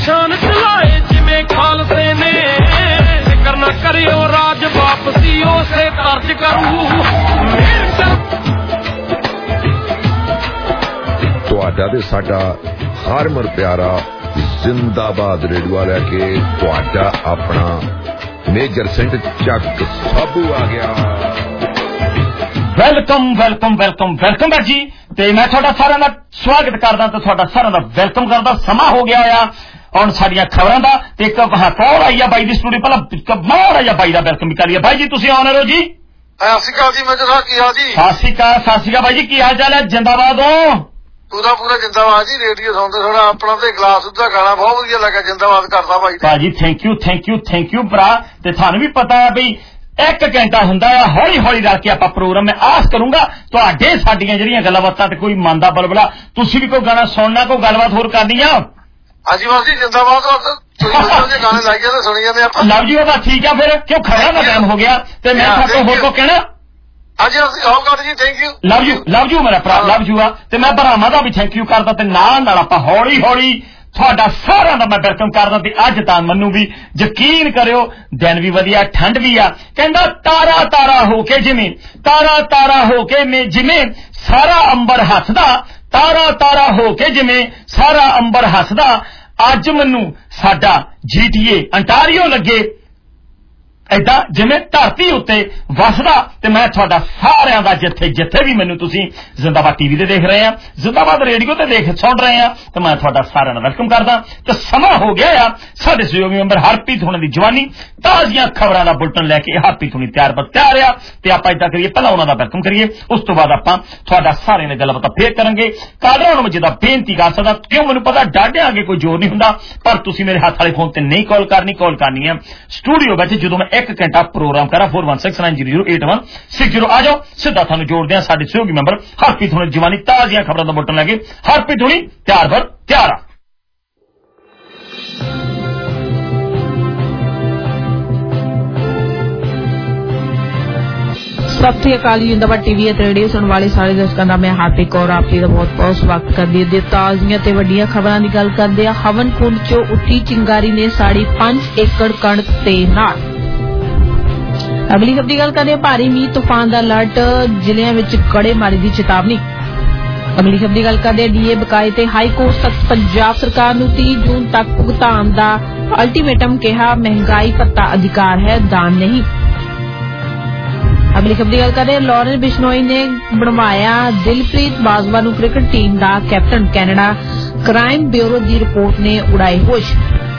[SPEAKER 16] ਨਿਸ਼ਾਨ ਚਲਾਏ ਜਿਵੇਂ ਖਾਲਸੇ ਨੇ ਫਿਕਰ ਨਾ ਕਰਿਓ ਰਾਜ ਵਾਪਸੀ ਉਸੇ ਤਰਜ ਕਰੂ
[SPEAKER 11] ਤੁਹਾਡਾ ਤੇ ਸਾਡਾ ਹਰਮਨ ਪਿਆਰਾ ਜ਼ਿੰਦਾਬਾਦ ਰੇਡੀਓ ਵਾਲਿਆ ਕੇ ਤੁਹਾਡਾ ਆਪਣਾ ਮੇਜਰ ਸਿੰਘ ਚੱਕ ਸਾਬੂ ਆ ਗਿਆ
[SPEAKER 3] ਵੈਲਕਮ ਵੈਲਕਮ ਵੈਲਕਮ ਵੈਲਕਮ ਹੈ ਜੀ ਤੇ ਮੈਂ ਤੁਹਾਡਾ ਸਾਰਿਆਂ ਦਾ ਸਵਾਗਤ ਕਰਦਾ ਤੇ ਤੁਹਾਡਾ ਸਾਰਿਆਂ ਦਾ ਵੈਲਕਮ ਕਰਦਾ ਸਮਾਂ ਹੋ ਗਿਆ ਆ ਹੁਣ ਸਾਡੀਆਂ ਖਬਰਾਂ ਦਾ ਤੇ ਇੱਕ ਕੌਣ ਆਈ ਆ ਬਾਈ ਦੀ ਸਟੂਡੀਓ ਪਹਿਲਾਂ ਮਾੜਾ ਜਿਹਾ ਬਾਈ ਦਾ ਵੈਲਕਮ ਵੀ ਕਰੀਏ ਬਾਈ ਜੀ ਤੁਸੀਂ ਆਨਰ ਹੋ ਜੀ
[SPEAKER 17] ਸਤਿ ਸ਼੍ਰੀ ਅਕਾਲ ਜੀ ਮੇਜਰ ਸਾਹਿਬ ਕੀ ਹਾਲ ਜੀ
[SPEAKER 3] ਸਤਿ ਸ਼੍ਰੀ ਅਕਾਲ ਬਾਈ ਜੀ ਕੀ ਹਾਲ ਚਾਲ ਹੈ ਜਿੰਦਾਬਾਦ ਹੋ
[SPEAKER 17] ਪੂਰਾ ਜਿੰਦਾਬਾਦ ਜੀ ਰੇਡੀਓ ਸੁਣਦੇ ਥੋੜਾ ਆਪਣਾ ਤੇ ਗਲਾਸ ਉੱਧਾ ਖਾਣਾ ਬਹੁਤ ਵਧੀਆ ਲੱਗਾ ਜਿੰਦਾਬਾਦ ਕਰਦਾ ਭਾਈ
[SPEAKER 3] ਥੈਂਕ ਯੂ ਭਰਾ ਤੇ ਤੁਹਾਨੂੰ ਵੀ ਪਤਾ ਹੈ ਬਈ 1 ਘੰਟਾ ਹੁੰਦਾ ਆ ਹੌਲੀ ਹੌਲੀ ਰਲ ਕੇ ਆਪਾਂ ਪ੍ਰੋਗਰਾਮ ਮੈਂ ਆਸ ਕਰੂੰਗਾ ਤੁਹਾਡੇ ਸਾਡੀਆਂ ਜਿਹੜੀਆਂ ਗੱਲਾਂ ਬਾਤਾਂ ਤੇ ਕੋਈ ਮਨ ਦਾ ਬਲਬਲਾ ਤੁਸੀਂ ਵੀ ਕੋਈ ਗਾਣਾ ਸੁਣਨਾ ਕੋਈ ਗੱਲਬਾਤ ਹੋਰ ਕਰਨੀ ਆ
[SPEAKER 17] ਹਾਂਜੀ ਬਾਜੀ ਜਿੰਦਾਬਾਦ ਤੁਸੀਂ ਗਾਣੇ ਲਾਈਏ ਤੇ ਸੁਣੀ ਜਾਂਦੇ ਆਪਾਂ
[SPEAKER 3] ਲਵ ਜੀ ਉਹਦਾ ਠੀਕ ਆ ਫਿਰ ਕਿਉਂ ਖਬਰਾਂ ਦਾ ਟਾਈਮ ਹੋ ਗਿਆ ਤੇ ਮੈਂ ਤੁਹਾਨੂੰ ਹੋਰ ਕੋ ਕਹਿਣਾ
[SPEAKER 17] ਹਾਂਜੀ ਆਓ ਜੀ ਥੈਂਕ ਯੂ
[SPEAKER 3] ਲਵ ਯੂ ਮੇਰਾ ਭਰਾ ਲਵ ਯੂ ਆ ਤੇ ਮੈਂ ਭਰਾਵਾਂ ਦਾ ਵੀ ਥੈਂਕ ਯੂ ਕਰਦਾ ਤੇ ਨਾਲ ਆਪਾਂ ਹੌਲੀ ਹੌਲੀ ਤੁਹਾਡਾ ਸਾਰਿਆਂ ਦਾ ਮੈਂ ਵੈਲਕਮ ਕਰਦਾ ਤੇ ਅੱਜ ਤਾਂ ਮੈਨੂੰ ਵੀ ਯਕੀਨ ਕਰਿਓ ਦਿਨ ਵੀ ਵਧੀਆ ਠੰਡ ਵੀ ਆ ਕਹਿੰਦਾ ਤਾਰਾ ਹੋ ਕੇ ਜਿਵੇਂ ਤਾਰਾ ਹੋ ਕੇ ਜਿਵੇਂ ਸਾਰਾ ਅੰਬਰ ਹੱਸਦਾ ਤਾਰਾ ਹੋ ਕੇ ਜਿਵੇਂ ਸਾਰਾ ਅੰਬਰ ਹੱਸਦਾ ਅੱਜ ਮੈਨੂੰ ਸਾਡਾ GTA ਅੰਟਾਰੀਓ ਲੱਗੇ ਏਦਾਂ ਜਿਵੇਂ ਧਰਤੀ ਉੱਤੇ ਵਸਦਾ ਤੇ ਮੈਂ ਤੁਹਾਡਾ ਸਾਰਿਆਂ ਦਾ ਜਿੱਥੇ ਵੀ ਮੈਨੂੰ ਤੁਸੀਂ ਜ਼ਿੰਦਾਬਾਦ ਟੀਵੀ ਤੇ ਦੇਖ ਰਹੇ ਆ ਜ਼ਿੰਦਾਬਾਦ ਰੇਡੀਓ ਤੇ ਸੁਣ ਰਹੇ ਆ ਤੇ ਮੈਂ ਤੁਹਾਡਾ ਸਾਰਿਆਂ ਦਾ ਵੈਲਕਮ ਕਰਦਾ ਤੇ ਸਮਾਂ ਹੋ ਗਿਆ ਆ ਸਾਡੇ ਸਹਿਯੋਗੀ ਮੈਂਬਰ ਹਰਪ੍ਰੀਤ ਹੁਣਾਂ ਦੀ ਜਵਾਨੀ ਤਾਜ਼ੀਆਂ ਖਬਰਾਂ ਦਾ ਬੁਲਟਨ ਲੈ ਕੇ ਹਰਪ੍ਰੀਤ ਹੁਣੀ ਤਿਆਰ ਆ ਤੇ ਆਪਾਂ ਏਦਾਂ ਕਰੀਏ ਪਹਿਲਾਂ ਉਹਨਾਂ ਦਾ ਵੈਲਕਮ ਕਰੀਏ ਉਸ ਤੋਂ ਬਾਅਦ ਆਪਾਂ ਤੁਹਾਡਾ ਸਾਰਿਆਂ ਨਾਲ ਗੱਲਬਾਤ ਫੇਰ ਕਰਾਂਗੇ ਕਾਦਰਾਂ ਨੂੰ ਜਿਹਦਾ ਬੇਨਤੀ ਕਰ ਸਕਦਾ ਕਿਉਂ ਮੈਨੂੰ ਪਤਾ ਡਾਢਿਆਂ ਅੱਗੇ ਕੋਈ ਜ਼ੋਰ ਨਹੀਂ ਹੁੰਦਾ ਪਰ ਤੁਸੀਂ ਮੇਰੇ ਹੱਥ ਵਾਲੇ ਫੋਨ ਤੇ ਨਹੀਂ ਕਾਲ ਕਰਨੀ ਹੈ ਸਟੂਡੀਓ ਵਿੱਚ ਜਦੋਂ ਮੈਂ 1 ਘੰਟਾ ਪ੍ਰੋਗਰਾਮ ਕਰਾਂ 4169008160 ਆ ਜਾਓ ਸਿੱਧਾ ਤੁਹਾਨੂੰ ਜੋੜਦੇ ਆ ਸਾਡੇ ਸਹਿਯੋਗੀ ਮੈਂਬਰ ਹਰਪ੍ਰੀਤ ਹੁਣੀ ਜਵਾਨੀ ਤਾਜ਼ੀਆਂ ਖਬਰਾਂ ਦਾ ਬੁਲਟਨ ਲੈ ਕੇ ਹਰਪ੍ਰੀਤ ਹੁਣੀ ਤਿਆਰ ਆ
[SPEAKER 6] ਸਤਿ ਸ਼੍ਰੀ ਅਕਾਲ ਜੀ ਜਿੰਦਾਬਾਦ ਟੀਵੀ ਅਤੇ ਰੇਡੀਓ ਸੁਣਨ ਵਾਲੇ ਸਾਰੇ ਦਰਸ਼ਕਾਂ ਦਾ ਮੈਂ ਹਰਪ੍ਰੀਤ ਕੌਰ ਆਪ ਜੀ ਦਾ ਬਹੁਤ ਸਵਾਗਤ ਕਰਦੀ ਹਾਂ। ਤਾਜ਼ੀਆਂ ਤੇ ਵੱਡੀਆਂ ਖਬਰਾਂ ਦੀ ਗੱਲ ਕਰਦੇ ਆ। ਹਵਨ ਕੁੰਡ ਚੋਂ ਉੱਠੀ ਚਿੰਗਾਰੀ ਨੇ ਸਾੜੀ 5 ਏਕੜ ਕਣਕ ਤੇ ਨਾਲ। ਅਗਲੀ ਖਬਰ ਦੀ ਗੱਲ ਕਰਦੇ ਆ। ਭਾਰੀ ਮੀਂਹ ਤੂਫਾਨ ਦਾ ਅਲਰਟ ਜ਼ਿਲ੍ਹਿਆਂ ਵਿੱਚ ਕੜੇਮਾਰੀ ਦੀ ਚੇਤਾਵਨੀ। ਅਗਲੀ ਖਬਰ ਦੀ ਗੱਲ ਕਰਦੇ ਆ। ਡੀਏ ਬਕਾਏ ਤੇ ਹਾਈ ਕੋਰਟ ਤੱਕ ਪੰਜਾਬ ਸਰਕਾਰ ਨੂੰ 30 ਜੂਨ ਤੱਕ ਭੁਗਤਾਨ ਦਾ ਅਲਟੀਮੇਟਮ ਕਿਹਾ। ਮਹਿੰਗਾਈ ਭੱਤਾ ਅਧਿਕਾਰ ਹੈ ਦਾਨ ਨਹੀਂ। ਅਗਲੀ ਖਬਰ ਦੀ ਗੱਲ ਕਰਦੇ ਲਾਰੈਂਸ ਬਿਸ਼ਨੋਈ ਨੇ ਬਣਵਾਇਆ ਦਿਲਪ੍ਰੀਤ ਬਾਜਵਾ ਨੂੰ ਕ੍ਰਿਕਟ ਟੀਮ ਦਾ ਕੈਪਟਨ। ਕੈਨੇਡਾ ਕ੍ਰਾਈਮ ਬਿਊਰੋ ਦੀ ਰਿਪੋਰਟ ਨੇ ਉਡਾਏ ਹੋਸ਼।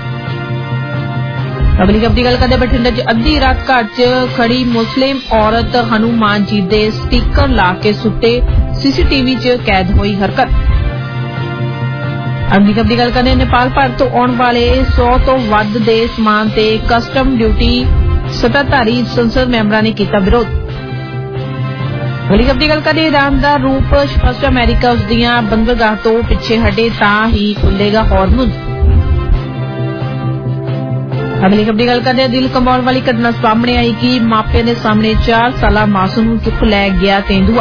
[SPEAKER 6] ਅਗਲੀ ਖਬਰ ਦੀ ਗੱਲ ਕਰਦੇ ਬਠਿੰਡਾ 'ਚ ਅੱਧੀ ਰਾਤ ਘਰ 'ਚ ਖੜੀ ਮੁਸਲਿਮ ਔਰਤ ਹਨੂਮਾਨ ਜੀ ਦੇ ਸਟicker ਲਾ ਕੇ ਸੁੱਟੇ। CCTV 'ਚ ਕੈਦ ਹੋਈ ਹਰਕਤ। ਅਗਲੀ ਖਬਰ ਦੀ ਗੱਲ ਕਰਦੇ ਨੇਪਾਲ ਭਾਰਤ ਤੋਂ ਆਉਣ ਵਾਲੇ 100 ਤੋਂ ਵੱਧ ਦੇ ਸਮਾਨ ਤੇ ਕਸਟਮ ਡਿਊਟੀ ਸੱਤਾਧਾਰੀ ਸੰਸਦ ਮੈਂਬਰਾਂ ਨੇ ਕੀਤਾ ਵਿਰੋਧ। ਅਗਲੀ ਖਬਰ ਦੀ ਗੱਲ ਕਰਦੇ ਇਰਾਨ ਦਾ ਰੂਪ ਸਪਸ਼ਟ ਅਮਰੀਕਾ ਉਸ ਦੀਆਂ ਬੰਦਰਗਾਹ ਤੋਂ ਪਿੱਛੇ ਹਟੇ ਤਾਂ ਹੀ ਖੁੱਲੇਗਾ ਹਾਰਮੁਜ਼। ਅਗਲੀ ਖਬਰ ਦੀ ਗੱਲ ਕਰਦੇ ਦਿਲ ਕਮਾਉਣ ਵਾਲੀ ਘਟਨਾ ਸਾਹਮਣੇ ਆਈ ਕਿ ਮਾਪਿਆਂ ਦੇ ਸਾਹਮਣੇ 4 ਸਾਲਾ ਮਾਸੂਮ ਨੂੰ ਚੁੱਕ ਲੈ ਗਿਆ ਤੇਂਦੂਆ।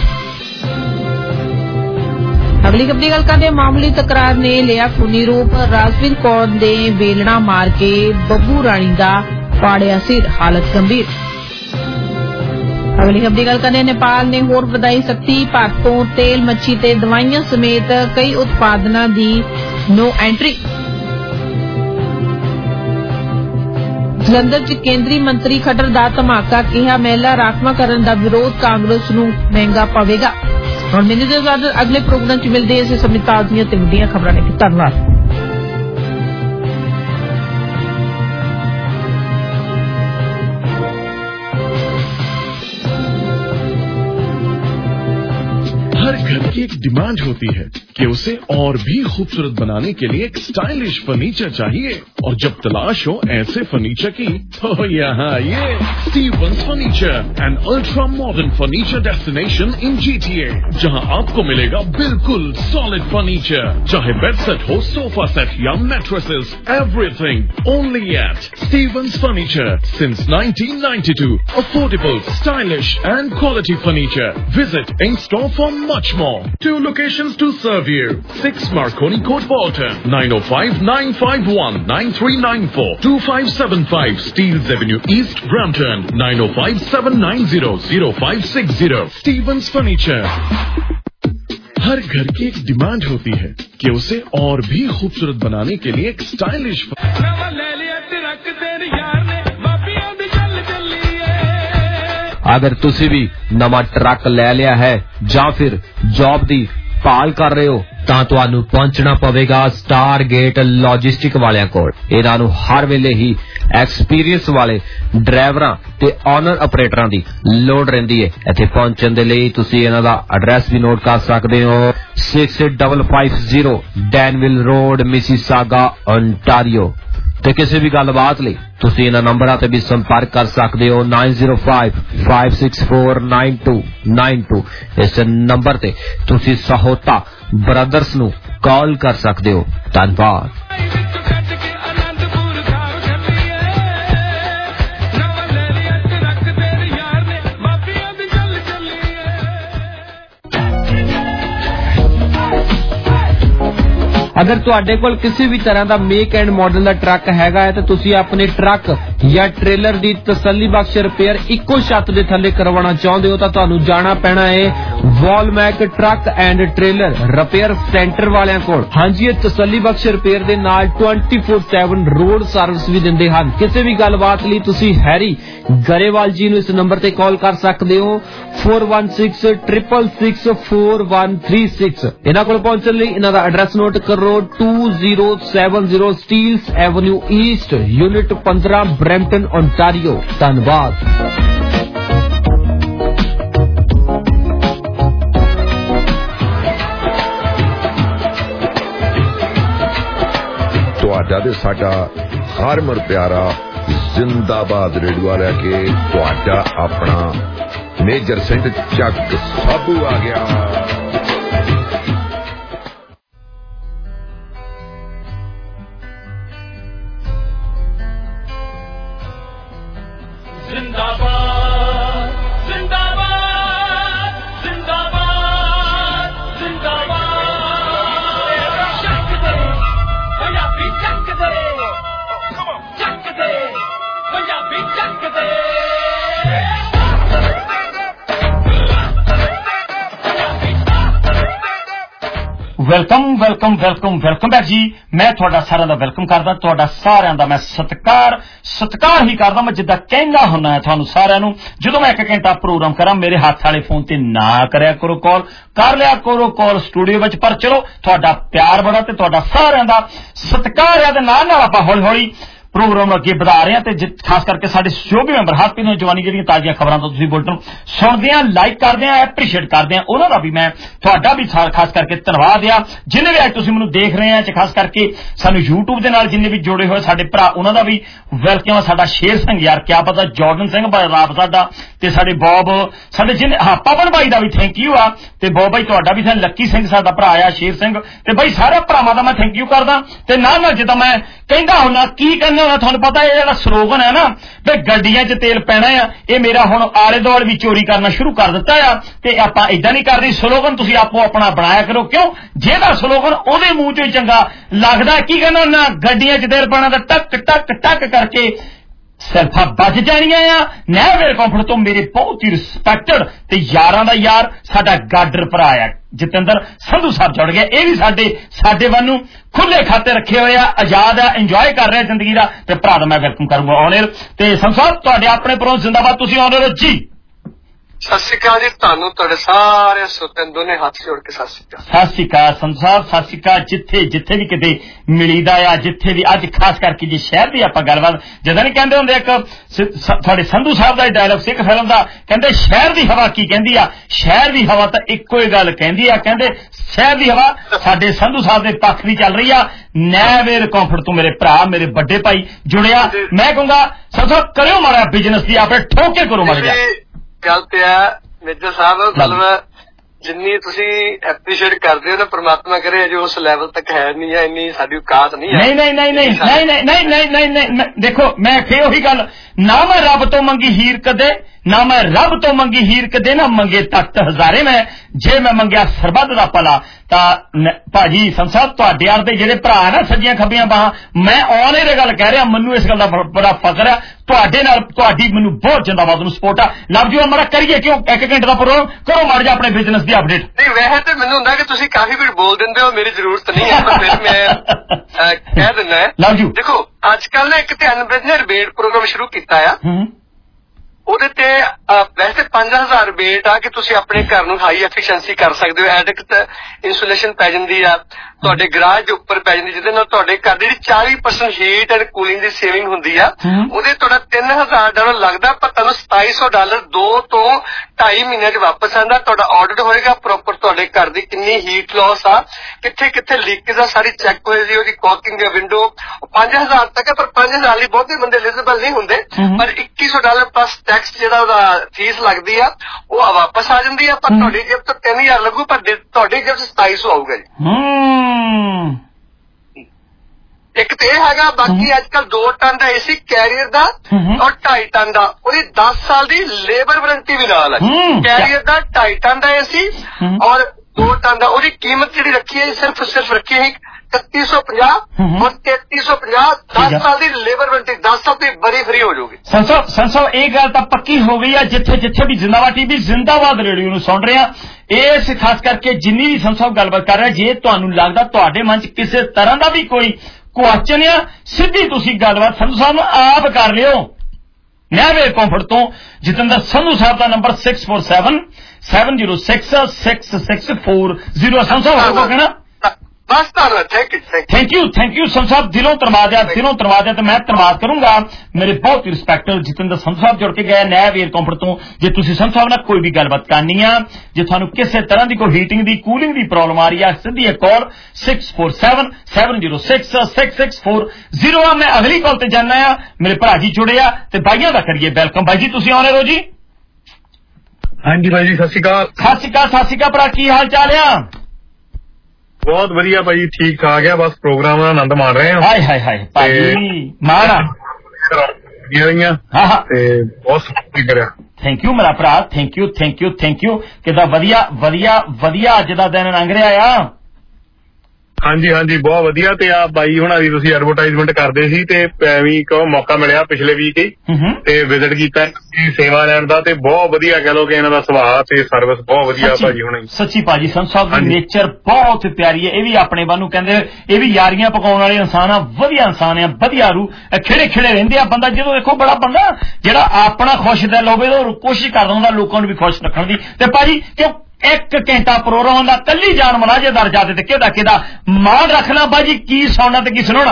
[SPEAKER 6] ਅਗਲੀ ਖਬਰ ਦੀ ਗੱਲ ਕਰਦੇ ਮਾਮੂਲੀ ਤਕਰਾਰ ਨੇ ਲਿਆ ਖੂਨੀ ਰੂਪ। ਰਾਜਵੀਰ ਕੌਰ ਦੇ ਵੇਲਣਾ ਮਾਰ ਕੇ ਬੱਬੂ ਰਾਣੀ ਦਾ ਪਾੜਿਆ ਸਿਰ ਹਾਲਤ ਗੰਭੀਰ। ਅਗਲੀ ਖਬਰ ਦੀ ਗੱਲ ਕਰਦੇ ਨੇਪਾਲ ਨੇ ਹੋਰ ਵਧਾਈ ਸਖਤੀ। ਭਾਰਤ ਤੋਂ ਤੇਲ ਮੱਛੀ ਤੇ ਦਵਾਈਆਂ ਸਮੇਤ ਕਈ ਉਤਪਾਦਨਾਂ ਦੀ ਨੋ ਐਂਟਰੀ। ਜਲੰਧਰ 'ਚ ਕੇਂਦਰੀ ਮੰਤਰੀ ਖੱਟਰ ਦਾ ਧਮਾਕਾ ਕਿਹਾ ਮਹਿਲਾ ਰਾਖਵਾਂਕਰਨ ਦਾ ਵਿਰੋਧ ਕਾਂਗਰਸ ਨੂੰ ਮਹਿੰਗਾ ਪਵੇਗਾ। ਹੁਣ ਮੈਨੂੰ ਦੇ ਬਾਅਦ ਅਗਲੇ ਪ੍ਰੋਗਰਾਮ 'ਚ ਮਿਲਦੇ ਇਸੇ ਸਮੇਂ ਤਾਜ਼ੀਆਂ ਤੇ ਵੱਡੀਆਂ ਖਬਰਾਂ ਨੇ। ਧੰਨਵਾਦ।
[SPEAKER 18] हर घर की एक डिमांड होती है कि उसे और भी खूबसूरत बनाने के लिए एक स्टाइलिश फर्नीचर चाहिए और जब तलाश हो ऐसे फर्नीचर की तो यहाँ ये Stevens furniture an ultra modern furniture destination in GTA जहाँ आपको मिलेगा बिल्कुल सॉलिड फर्नीचर चाहे बेड सेट हो सोफा सेट या mattresses everything only at Stevens furniture since 1992 affordable stylish and quality furniture visit in store for much more. 2 locations to serve Riverview, 6 Marconi Court, Bolton, 905-951-9394, 2575 Steeles Avenue East, Brampton, 905-790-0560. Stevens Furniture. हर घर की एक demand होती है कि उसे और भी खूबसूरत बनाने के लिए एक स्टाइलिश
[SPEAKER 10] अगर तुसी भी नवा ट्रक ले लिया है ਜਾਂ ਫਿਰ जॉब दी ਭਾਲ ਕਰ ਰਹੇ ਹੋ ਤਾਂ ਤੁਹਾਨੂੰ ਪਹੁੰਚਣਾ ਪਵੇਗਾ ਸਟਾਰ ਗੇਟ ਲੌਜਿਸਟਿਕ ਵਾਲਿਆਂ ਕੋਲ। ਇਹਨਾਂ ਨੂੰ ਹਰ ਵੇਲੇ ਹੀ ਐਕਸਪੀਰੀਅੰਸ ਵਾਲੇ ਡਰਾਈਵਰਾਂ ਤੇ ਓਨਰ ਆਪਰੇਟਰਾਂ ਦੀ ਲੋੜ ਰਹਿੰਦੀ ਹੈ। ਇੱਥੇ ਪਹੁੰਚਣ ਦੇ ਲਈ ਤੁਸੀਂ ਇਹਨਾਂ ਦਾ ਐਡਰੈਸ ਵੀ ਨੋਟ ਕਰ ਸਕਦੇ ਹੋ 6550 ਡੈਨਵਿਲ ਰੋਡ ਮਿਸੀਸਾਗਾ ਓਨਟਾਰੀਓ। ਤੇ ਕਿਸੇ ਵੀ ਗੱਲਬਾਤ ਲਈ ਤੁਸੀਂ ਇਹਨਾਂ ਨੰਬਰਾਂ ਤੇ ਵੀ ਸੰਪਰਕ ਕਰ ਸਕਦੇ ਹੋ 9055649292। ਇਸ ਨੰਬਰ ਤੇ ਤੁਸੀਂ ਸਹੋਤਾ ਬ੍ਰਦਰਸ ਨੂੰ ਕਾਲ ਕਰ ਸਕਦੇ ਹੋ। ਧੰਨਵਾਦ। अगर तुहाडे कोल किसी भी तरह का मेक एंड मॉडल का ट्रक हैगा है तो तुसी अपने ट्रक या ट्रेलर की तसल्ली बख्श रिपेयर इको छत के थले करवाना चाहते हो तो तुहानू जाना पैना है Walmac truck and trailer repair centre वालियां कोल। हाँ जी, तसल्ली बख्श रिपेयर दे नाल 24/7 रोड सर्विस भी दिंदे हन। किसी भी गलबात लई तुसी हैरी गरेवाल जी नू इस नंबर ते कॉल कर सकते हो 4166664136। इन्हां कोल पहुंचण लई इन्हां दा एड्रैस नोट करो 2070 Steeles avenue east unit 15 Brampton Ontario. धन्यवाद।
[SPEAKER 11] ਤੁਹਾਡਾ ਤੇ ਸਾਡਾ ਹਰਮਨ ਪਿਆਰਾ ਜ਼ਿੰਦਾਬਾਦ ਰੇਡੀਓ ਵਾਲਿਆ ਕੇ ਤੁਹਾਡਾ ਆਪਣਾ ਮੇਜਰ ਸਿੰਘ ਚੱਕ ਸਾਬੂ ਆ ਗਿਆ।
[SPEAKER 3] वेलकम बैक जी। मैं थोड़ा सारा दा वेलकम करदा, थोड़ा सारा दा मैं सत्कार ही करदा। मैं जिद्दां कहना हुंदा है तुहानू सारिआं नू जदों मैं 1 घंटा प्रोग्राम करां मेरे हाथ वाले फोन ते ना करया करो कॉल, कर लिया करो कॉल स्टूडियो विच। पर चलो तुहाडा प्यार बड़ा ते तुहाडा सारिआं दा सत्कार है ते नाल आपां हौली हौली प्रोग्राम अगे बढ़ा रहे हैं। खास करके साडे जो भी मैंबर हर पीने जवानी जी ताज़ियां खबरां तो तुसीं बुलेटिन सुनदे हैं, लाइक करदे हैं, एप्रीशिएट करदे हैं, उन्हां दा भी मैं तुहाडा भी खास करके धन्नवाद आ। जिन्ने भी अज तुसीं मैनूं देख रहे हैं खास करके सानूं यूट्यूब दे नाल जिन्ने भी जुड़े हुए साडे भरा उन्हां दा भी वेलकम। साडा शेर सिंह यार क्या पता जॉर्डन सिंह भाई राब साडा ते साडे बॉब साडे जिन्ने हाँ पवन भाई दा भी थैंक यू आ ते बॉब भाई तुहाडा भी लक्की सिंह साडा भरा आ शेर सिंह ते भाई सारे भरावां दा मैं थैंक यू करदा। ते नाल जिद्दां मैं कहंदा हुंदा की कहंदा हुंदा तुहानूं पता है स्लोगन है ना भी गड्डियां च तेल पैना है, ये मेरा हुण आले दुआले भी चोरी करना शुरू कर दिता है ते आपां इदां नहीं करदे। स्लोगन तुसीं आपो अपना बनाया करो, क्यों जेदा स्लोगन ओदे मूंह चों चंगा लगदा। की कहना ना गड्डियां च तेल पैना ते टक टक टक करके सिर्फा बच जानियां आ। नैवेर कॉन्फिडेंस तो मेरे बहुत ही रिस्पैक्टेड ते यारां दा यार साडा गाडर भरा आ जतिंदर संधू साहब जुड़ गया। ये भी साडे वानू खुले खाते रखे हुए आ, आजाद है, इंजॉय कर रहे जिंदगी का। ते भरा दा मैं वेलकम करूंगा ऑनर ते संसार तुहाडे अपने प्रोग्राम जिंदाबाद। तुसीं ऑनर जी
[SPEAKER 15] सत श्री अकाल जी, तुहानू तुहाडे सारे श्रोतिਆਂ दोने हाथ जोड़ के सत श्री
[SPEAKER 3] अकाल संसार सत श्री अकाल। जिथे भी किते मिलीदा आ जिथे भी अज खास करके जी शहर की आपां गलबात जदां नहीं कहंदे हुंदे एक तुहाडे संधू साहब दा डायलॉग सिख फिल्म दा कहंदे शहर दी हवा की कहंदी आ, शहर दी हवा तां इक्को ही गल कहंदी आ, कहंदे शहर दी हवा साडे संधू साहब दे पक्ष दी चल रही आ। नैवेर कॉन्फिडेंस तो मेरे भरा मेरे बड़े भाई जुड़िया। मैं कहूंगा संधू करियो माड़ा बिजनेस दी आपे ठोके करो माड़ा
[SPEAKER 15] गल ते है मेजर साहब, मतलब जिन्नी तुसी एप्रीशिएट करदे हो ना परमात्मा करे जो उस लेवल तक है नहीं है, इन्नी साडी औकात नहीं है। नहीं देखो मैं फिर वही गल ना मैं रब तो मंगी हीर कदे
[SPEAKER 3] ना मैं रब तो मंगी हीर कदे ना मंगे तख्त हजारे में जे मैं मंगया सरबत दा भला तां भाजी संसार तुहाडे यार दे जेहड़े भरा ना सज्जियां खब्बियां बाहां मैं आने दी गल कह रहा मैनू इस गल दा बड़ा फकर है तुहाडे नाल तुहाडी मैनू बहुत जिंदाबाद नूं सपोर्ट है लव जी हमारा करिए क्यों 1 घंटे दा प्रोग्राम करो माड़ जा अपने बिजनेस दी अपडेट
[SPEAKER 19] नहीं वैसे तो मैनू हुंदा कि तुसीं काफी कुछ बोल दिंदे हो मेरी जरूरत नहीं है पर फिर मैं कह दिंदा है
[SPEAKER 3] लव जी
[SPEAKER 19] देखो अजकल ना एक ध्यान ने रिबेट प्रोग्राम शुरू किया है ਉਹਦੇ ਤੇ ਵੈਸੇ 5000 ਰਿਬੇਟ ਆ ਕਿ ਤੁਸੀਂ ਆਪਣੇ ਘਰ ਨੂੰ ਹਾਈ ਐਫੀਸ਼ੀਐਂਸੀ ਕਰ ਸਕਦੇ ਹੋ ਐਡਿਕਟ ਇਨਸੂਲੇਸ਼ਨ ਪੈ ਜਾਂਦੀ ਆ ਤੁਹਾਡੇ ਗਰਾਜ ਦੇ ਉੱਪਰ ਪੈ ਜਾਂਦੀ ਜਿਹਦੇ ਨਾਲ ਤੁਹਾਡੇ ਘਰ ਦੀ 40% ਹੀਟ ਐਂਡ ਕੂਲਿੰਗ ਦੀ ਸੇਵਿੰਗ ਹੁੰਦੀ ਆ ਉਹਦੇ ਤੁਹਾਡਾ $3000 ਲੱਗਦਾ ਪਰ ਤੁਹਾਨੂੰ $2700 2 ਤੋਂ 2.5 ਮਹੀਨਿਆਂ 'ਚ ਵਾਪਸ ਆਉਂਦਾ ਤੁਹਾਡਾ ਆਡਿਟ ਹੋਏਗਾ ਪ੍ਰੋਪਰ ਤੁਹਾਡੇ ਘਰ ਦੀ ਕਿੰਨੀ ਹੀਟ ਲਾਸ ਆ ਕਿੱਥੇ ਕਿੱਥੇ ਲੀਕੇਜ ਆ ਸਾਰੀ ਚੈੱਕ ਹੋਏਗੀ ਉਹਦੀ ਕੌਕਿੰਗ ਵਿੰਡੋ 5000 ਤੱਕ ਹੈ ਪਰ 5000 ਲਈ ਬਹੁਤੇ ਬੰਦੇ ਐਲੀਜੀਬਲ ਨਹੀਂ ਹੁੰਦੇ ਪਰ $2100 ਪਲੱਸ ਟੈਕਸ ਜਿਹੜਾ ਉਹਦਾ ਫੀਸ ਲੱਗਦੀ ਆ ਉਹ ਵਾਪਸ ਆ ਜਾਂਦੀ ਆ ਪਰ ਤੁਹਾਡੀ ਜੇਬ ਤੋਂ 3000 ਲੱਗੂ ਪਰ ਤੁਹਾਡੀ ਜੇਬ 'ਚ 2700 ਆਊਗਾ ਜੀ ਇੱਕ ਤੇ ਇਹ ਹੈਗਾ ਬਾਕੀ ਅੱਜ ਕੱਲ 2 ਟਨ ਦਾ ਏਸੀ ਕੈਰੀਅਰ ਦਾ ਔਰ 2.5 ਟਨ ਦਾ ਉਹਦੀ 10 ਸਾਲ ਦੀ ਲੇਬਰ ਵਾਰੰਟੀ ਵੀ ਨਾਲ ਹੈ ਕੈਰੀਅਰ ਦਾ 2.5 ਟਨ ਦਾ ਏਸੀ ਔਰ 2 ਟਨ ਦਾ ਉਹਦੀ ਕੀਮਤ ਜਿਹੜੀ ਰੱਖੀ ਹੈ ਸਿਰਫ ਰੱਖੀ ਹੈ 3350 और 3350 10 साल की लेबर वारंटी 10 साल की बड़ी फ्री हो जाएगी
[SPEAKER 3] संसद एक गल तो पक्की हो गई है जिथे जिथे भी जिंदाबाद टीवी जिंदाबाद रेडियो ਨੂੰ सुन रहे हैं इस खास करके जिन्नी भी संसद गलबात कर रहे जे ਤੁਹਾਨੂੰ ਲੱਗਦਾ ਤੁਹਾਡੇ ਮਨ 'ਚ ਕਿਸੇ ਤਰ੍ਹਾਂ ਦਾ ਵੀ ਕੋਈ ਕੁਐਸਚਨ ਆ ਸਿੱਧੀ ਤੁਸੀਂ ਗੱਲਬਾਤ ਸੰਧੂ ਸਾਹਿਬ ਨੂੰ ਆਪ ਕਰ ਲਿਓ ਨੈਵੇ ਕੰਫਰਟ ਤੋਂ ਜਤਿੰਦਰ ਸੰਧੂ ਸਾਹਿਬ ਦਾ ਨੰਬਰ 647 706 6640 ਸੰਧੂ ਸਾਹਿਬ ਕੋ ਕਹਿਣਾ
[SPEAKER 19] बस
[SPEAKER 3] थैंक यू संधू साहब दिलों धन्यवाद है तो मैं धन्यवाद करूंगा मेरे बहुत ही रिस्पैक्टर जितेंद्र संधू साहब जुड़ के गए नैब एयर कंफर्ट तो जे तुसीं संधू साहब नाल कोई भी गलबात करनी है जे तुहानूं किसी तरह की कोई हीटिंग दी कूलिंग दी प्रॉब्लम आ रही है सीधी एक कॉल 647 706 6640 मैं अगली कॉल ते जाना है मेरे भरा जी जुड़े आ ते भाइयों दा करिए वेलकम भाई जी तुसीं आने रो जी
[SPEAKER 20] हाँ जी भाई जी सत श्री
[SPEAKER 3] अकाल भरा की हाल चाल है
[SPEAKER 20] बहुत वधिया भाई ठीक ठाक है बस प्रोग्राम का आनंद माण रहे हैं
[SPEAKER 3] हाय मारा
[SPEAKER 20] बहुत करिया
[SPEAKER 3] थैंक यू मेरा भरा थैंक यू किदा वधिया अज दा दिन लंघ रहा आ
[SPEAKER 20] हाँ जी बहुत वधिया ते आ बाई हुणां दी तुसीं एडवरटाइजमेंट करदे सी ते एवें कहो मौका मिलिया पिछले वीक ही ते विजिट कीता सेवा लैण दा ते बहुत वधिया कह लो कि इन्हां दा सुभाਅ ते सर्विस बहुत वधिया भाजी हुणे
[SPEAKER 3] सच्ची भाजी संधू साहब दी नेचर बहुत प्यारी है ये भी अपने वालू कहंदे ये भी यारियां पकाउण वाले इंसान आ वधिया इंसान है वधिया रूह खिड़े रहंदे आ बंदा जदों देखो बड़ा बंदा जिहड़ा अपना खुश दिल होवे तां कोशिश करदा हुंदा लोकां नूं भी खुश रखण दी ते भाजी क्यों 1 घंटा प्रोग्राम का कली जान मनाजेदार जाते थे कि मान रखना भाजी की सुनना ते की सुनाना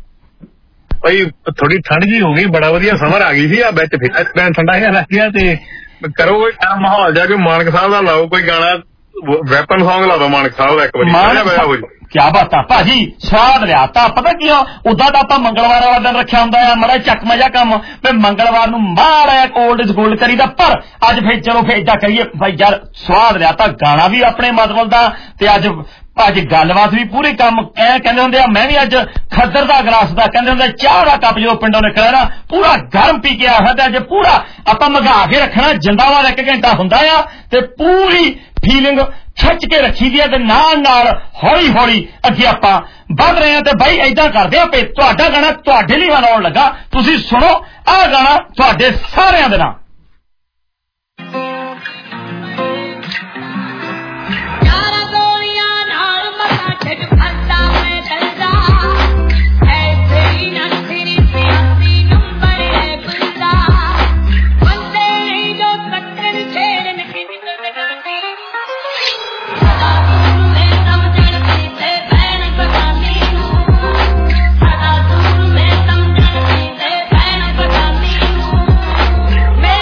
[SPEAKER 20] भाई थोड़ी ठंड जी हो गई बड़ा वधिया समर आ गई थी बिच फिर ठंडा जिहा लग गया ते करो कोई माहौल जा कोई मानक साहब दा लाओ कोई गाना वैपन सॉन्ग ला दो मानक साहब दा एक बारी
[SPEAKER 3] क्या बात है भाजी स्वाद लिया पता की उदा तो आप मंगलवार वाला दिन रखा होंगे माड़ा चकमा जा कम मंगलवार माड़ा ओल्ड इज गोल्ड करीदा पर अज फिर चलो फिर इदा करिए भाई यार स्वाद लिया गाना भी अपने मतलब का अज गलबात भी पूरी कम कहते होंगे मैं भी अज खद्दर का गिलास का कहते होंगे चाह का कप जो पिंडों निकलिया ना पूरा गर्म पी के आया अज पूरा आप मंगा के रखना जिंदाबाद 1 घंटा होंगे पूरी फीलिंग खिच के रखी दी है नाल हौली हौली अगे आप बढ़ रहे हैं भाई ऐसा करते हैं तुहाडा गाना तुहाडे लई बनाउण लगा तुसीं सुनो आ गाना तुहाडे सारिआं दे नाल
[SPEAKER 12] मैं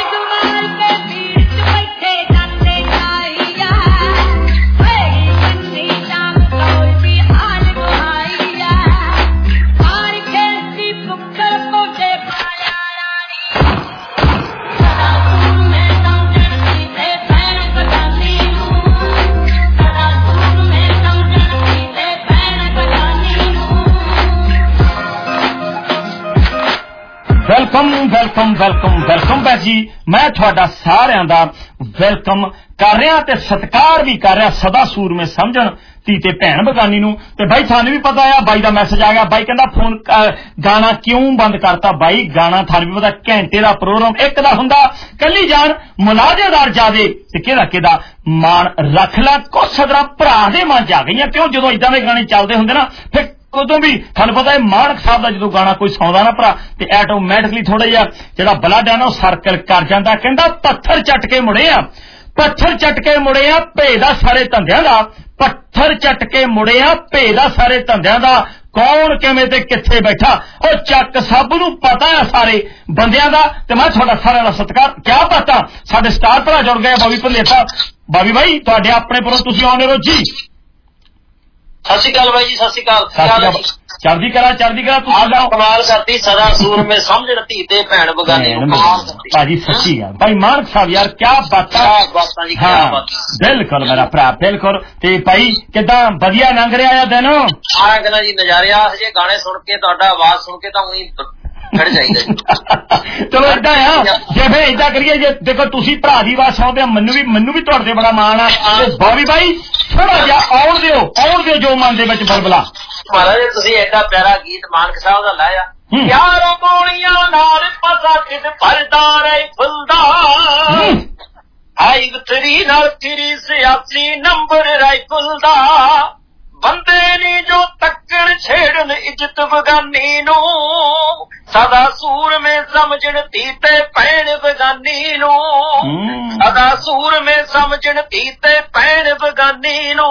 [SPEAKER 3] ਵੈਲਕਮ ਵੈਲਕਮ ਵੈਲਕਮ ਵੈਲਕਮ ਭੈਣ ਜੀ ਮੈਂ ਤੁਹਾਡਾ ਸਾਰਿਆਂ ਦਾ ਵੈਲਕਮ ਕਰ ਰਿਹਾ ਤੇ ਸਤਿਕਾਰ ਵੀ ਕਰ ਰਿਹਾ ਸਦਾ ਸੂਰਮੇ ਸਮਝਣ ਧੀ ਤੇ ਭੈਣ ਬਗਾਨੀ ਨੂੰ ਤੇ ਬਾਈ ਤੁਹਾਨੂੰ ਵੀ ਪਤਾ ਆ ਬਾਈ ਦਾ ਮੈਸੇਜ ਆ ਗਿਆ ਬਾਈ ਕਹਿੰਦਾ ਫੋਨ ਗਾਣਾ ਕਿਉਂ ਬੰਦ ਕਰਤਾ ਬਾਈ ਗਾਣਾ ਤੁਹਾਨੂੰ ਵੀ ਪਤਾ ਘੰਟੇ ਦਾ ਪ੍ਰੋਗਰਾਮ ਇੱਕ ਦਾ ਹੁੰਦਾ ਕੱਲੀ ਜਾਣ ਮੁਲਾਜ਼ੇਦਾਰ ਜਾਦੇ ਤੇ ਕਿਹਦਾ ਮਾਣ ਰੱਖ ਲਾ ਕੁਛ ਸਦਰਾਂ ਭਰਾ ਦੇ ਮਨ ਚ ਆ ਗਈਆਂ ਕਿਉਂ ਜਦੋਂ ਇਦਾਂ ਦੇ ਗਾਣੇ ਚੱਲਦੇ ਹੁੰਦੇ ਨਾ ਫਿਰ ਉਦੋਂ ਵੀ ਤੁਹਾਨੂੰ ਪਤਾ ਹੈ ਮਾਨਕ ਸਾਹਿਬ ਦਾ ਜਦੋਂ ਗਾਣਾ ਕੋਈ ਸੁਣਦਾ ਨਾ ਭਰਾ ਤੇ ਆਟੋਮੈਟਿਕਲੀ ਥੋੜਾ ਜਿਹਾ ਜਿਹੜਾ ਬਲੱਡ ਆ ਨਾ ਉਹ ਸਰਕਲ ਕਰ ਜਾਂਦਾ ਕਹਿੰਦਾ ਪੱਥਰ ਚੱਟ ਕੇ ਮੁੜੇ ਆ ਭੇਦਾ ਸਾਰੇ ਧੰਦਿਆਂ ਦਾ ਪੱਥਰ ਚੱਟ ਕੇ ਮੁੜੇ ਆ ਭੇਦਾ ਸਾਰੇ ਧੰਦਿਆਂ ਦਾ ਕੌਣ ਕਿਵੇਂ ਤੇ ਕਿੱਥੇ ਬੈਠਾ ਉਹ ਚੱਕ ਸਭ ਨੂੰ ਪਤਾ ਹੈ ਸਾਰੇ ਬੰਦਿਆਂ ਦਾ ਤੇ ਮੈਂ ਤੁਹਾਡਾ ਸਾਰਿਆਂ ਦਾ ਸਤਿਕਾਰ ਕਿਆ ਪਤਾ ਸਾਡੇ ਸਟਾਰ ਭਰਾ ਜੁੜ ਗਏ ਬੋਬੀ ਭਲੇਤਾ ਬਾਬੀ ਬਾਈ ਤੁਹਾਡੇ ਆਪਣੇ ਪੁਰੋਂ ਤੁਸੀਂ ਆਉਂਦੇ ਰਹੋ ਜੀ
[SPEAKER 21] ਸਤਿ ਸ਼੍ਰੀ ਅਕਾਲ ਬਾਈ ਜੀ ਸਤਿ ਸ਼੍ਰੀ ਅਕਾਲ
[SPEAKER 3] ਚੜ੍ਹਦੀ ਕਲਾ ਤੁਸੀਂ
[SPEAKER 21] ਕਮਾਲ ਕਰਤੀ ਸਦਾ ਸੂਰਮੇ ਸਮਝਣ ਧੀ ਤੇ ਭੈਣ ਬਗਾਨੀ ਨੂੰ
[SPEAKER 3] ਭਾਜੀ ਸੱਚੀ ਗੱਲ ਭਾਈ ਮਾਨਕ ਸਾਹਿਬ ਯਾਰ ਕਿਆ ਬਾਤਾਂ
[SPEAKER 21] ਜੀ ਕਿਆ ਬਾਤਾਂ
[SPEAKER 3] ਬਿਲਕੁਲ ਮੇਰਾ ਭਰਾ ਬਿਲਕੁਲ ਤੇ ਭਾਈ ਕਿੱਦਾਂ ਵਧੀਆ ਲੰਘ ਰਿਹਾ ਆ ਦਿਨ
[SPEAKER 21] ਸਾਰਾ ਕਹਿੰਦਾ ਜੀ ਨਜ਼ਾਰਿਆ ਹਜੇ ਗਾਣੇ ਸੁਣ ਕੇ ਤੁਹਾਡਾ ਆਵਾਜ਼ ਸੁਣ ਕੇ ਤਾਂ ਉਹੀ ਖੜ ਜਾਈਦਾ ਜੀ
[SPEAKER 3] ਚਲੋ ਏਦਾਂ ਆ ਜੇ ਫੇਰ ਏਦਾਂ ਕਰੀਏ ਜੇ ਦੇਖੋ ਤੁਸੀਂ ਭਰਾ ਦੀ ਆਵਾਜ਼ ਸੁਣਦੇ ਮੈਨੂੰ ਵੀ ਤੁਹਾਡੇ ਬੜਾ ਮਾਣ ਆ ਬੋਬੀ ਬਾਈ ਥੋੜਾ ਜਿਹਾ ਆਉਣ ਦਿਓ ਜੋ ਮਨ ਦੇ ਵਿੱਚ ਬਲਬਲਾ
[SPEAKER 21] ਮਹਾਰਾਜ ਤੁਸੀਂ ਐਡਾ ਪਿਆਰਾ ਗੀਤ ਮਾਨਕ ਸਾਹਿਬ ਦਾ ਲਾਇਆ ਯਾਰੋ ਗੋਲੀਆਂ ਨਾਲ ਪਸਾ ਕਿਦ ਭਰਦਾ ਰੇ ਫੁੱਲਦਾ ਆਈ ਤੇਰੀ ਨਾਲ ਤੇਰੀ ਸਿਆਸੀ ਨੰਬਰ ਰਾਈਫਲ ਦਾ ਬੰਦੇ ਨੀ ਜੋ ਤੱਕਣ ਛੇੜਨ ਇੱਜ਼ਤ ਬਗਾਨੀ ਨੂੰ ਸਦਾ ਸੂਰਮੇ ਸਮਝਣ ਧੀ ਤੇ ਭੈਣ ਬਗਾਨੀ ਨੂੰ ਸਦਾ ਸੂਰਮੇ ਸਮਝਣ ਧੀ ਤੇ ਭੈਣ ਬਗਾਨੀ ਨੂੰ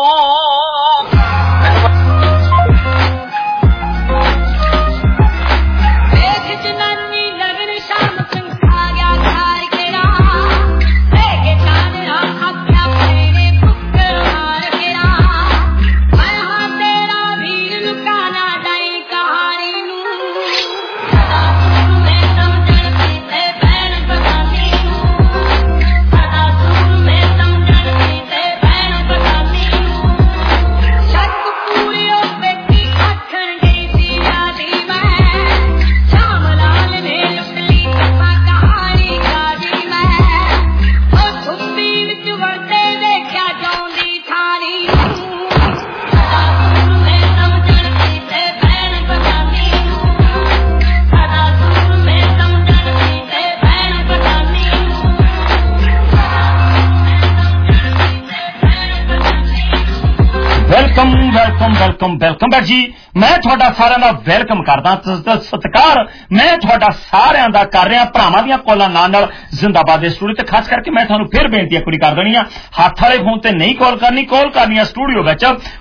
[SPEAKER 3] ਵੈਲਕਮ ਬੈਕ ਜੀ ਮੈਂ ਤੁਹਾਡਾ ਸਾਰਿਆਂ ਦਾ ਵੈਲਕਮ ਕਰਦਾ ਸਤਿਕਾਰ ਮੈਂ ਤੁਹਾਡਾ ਸਾਰਿਆਂ ਦਾ ਕਰ ਰਿਹਾ ਭਰਾਵਾਂ ਦੀਆਂ ਕਾਲਾਂ ਨਾਲ ਜ਼ਿੰਦਾਬਾਦ ਦੇ ਸਟੂਡੀਓ ਤੇ ਖਾਸ ਕਰਕੇ ਮੈਂ ਤੁਹਾਨੂੰ ਫਿਰ ਬੇਨਤੀ ਪੂਰੀ ਕਰ ਦੇਣੀ ਆ ਹੱਥ ਵਾਲੇ ਫੋਨ ਤੇ ਨਹੀਂ ਕਾਲ ਕਰਨੀ ਆ ਸਟੂਡੀਓ ਵਿੱਚ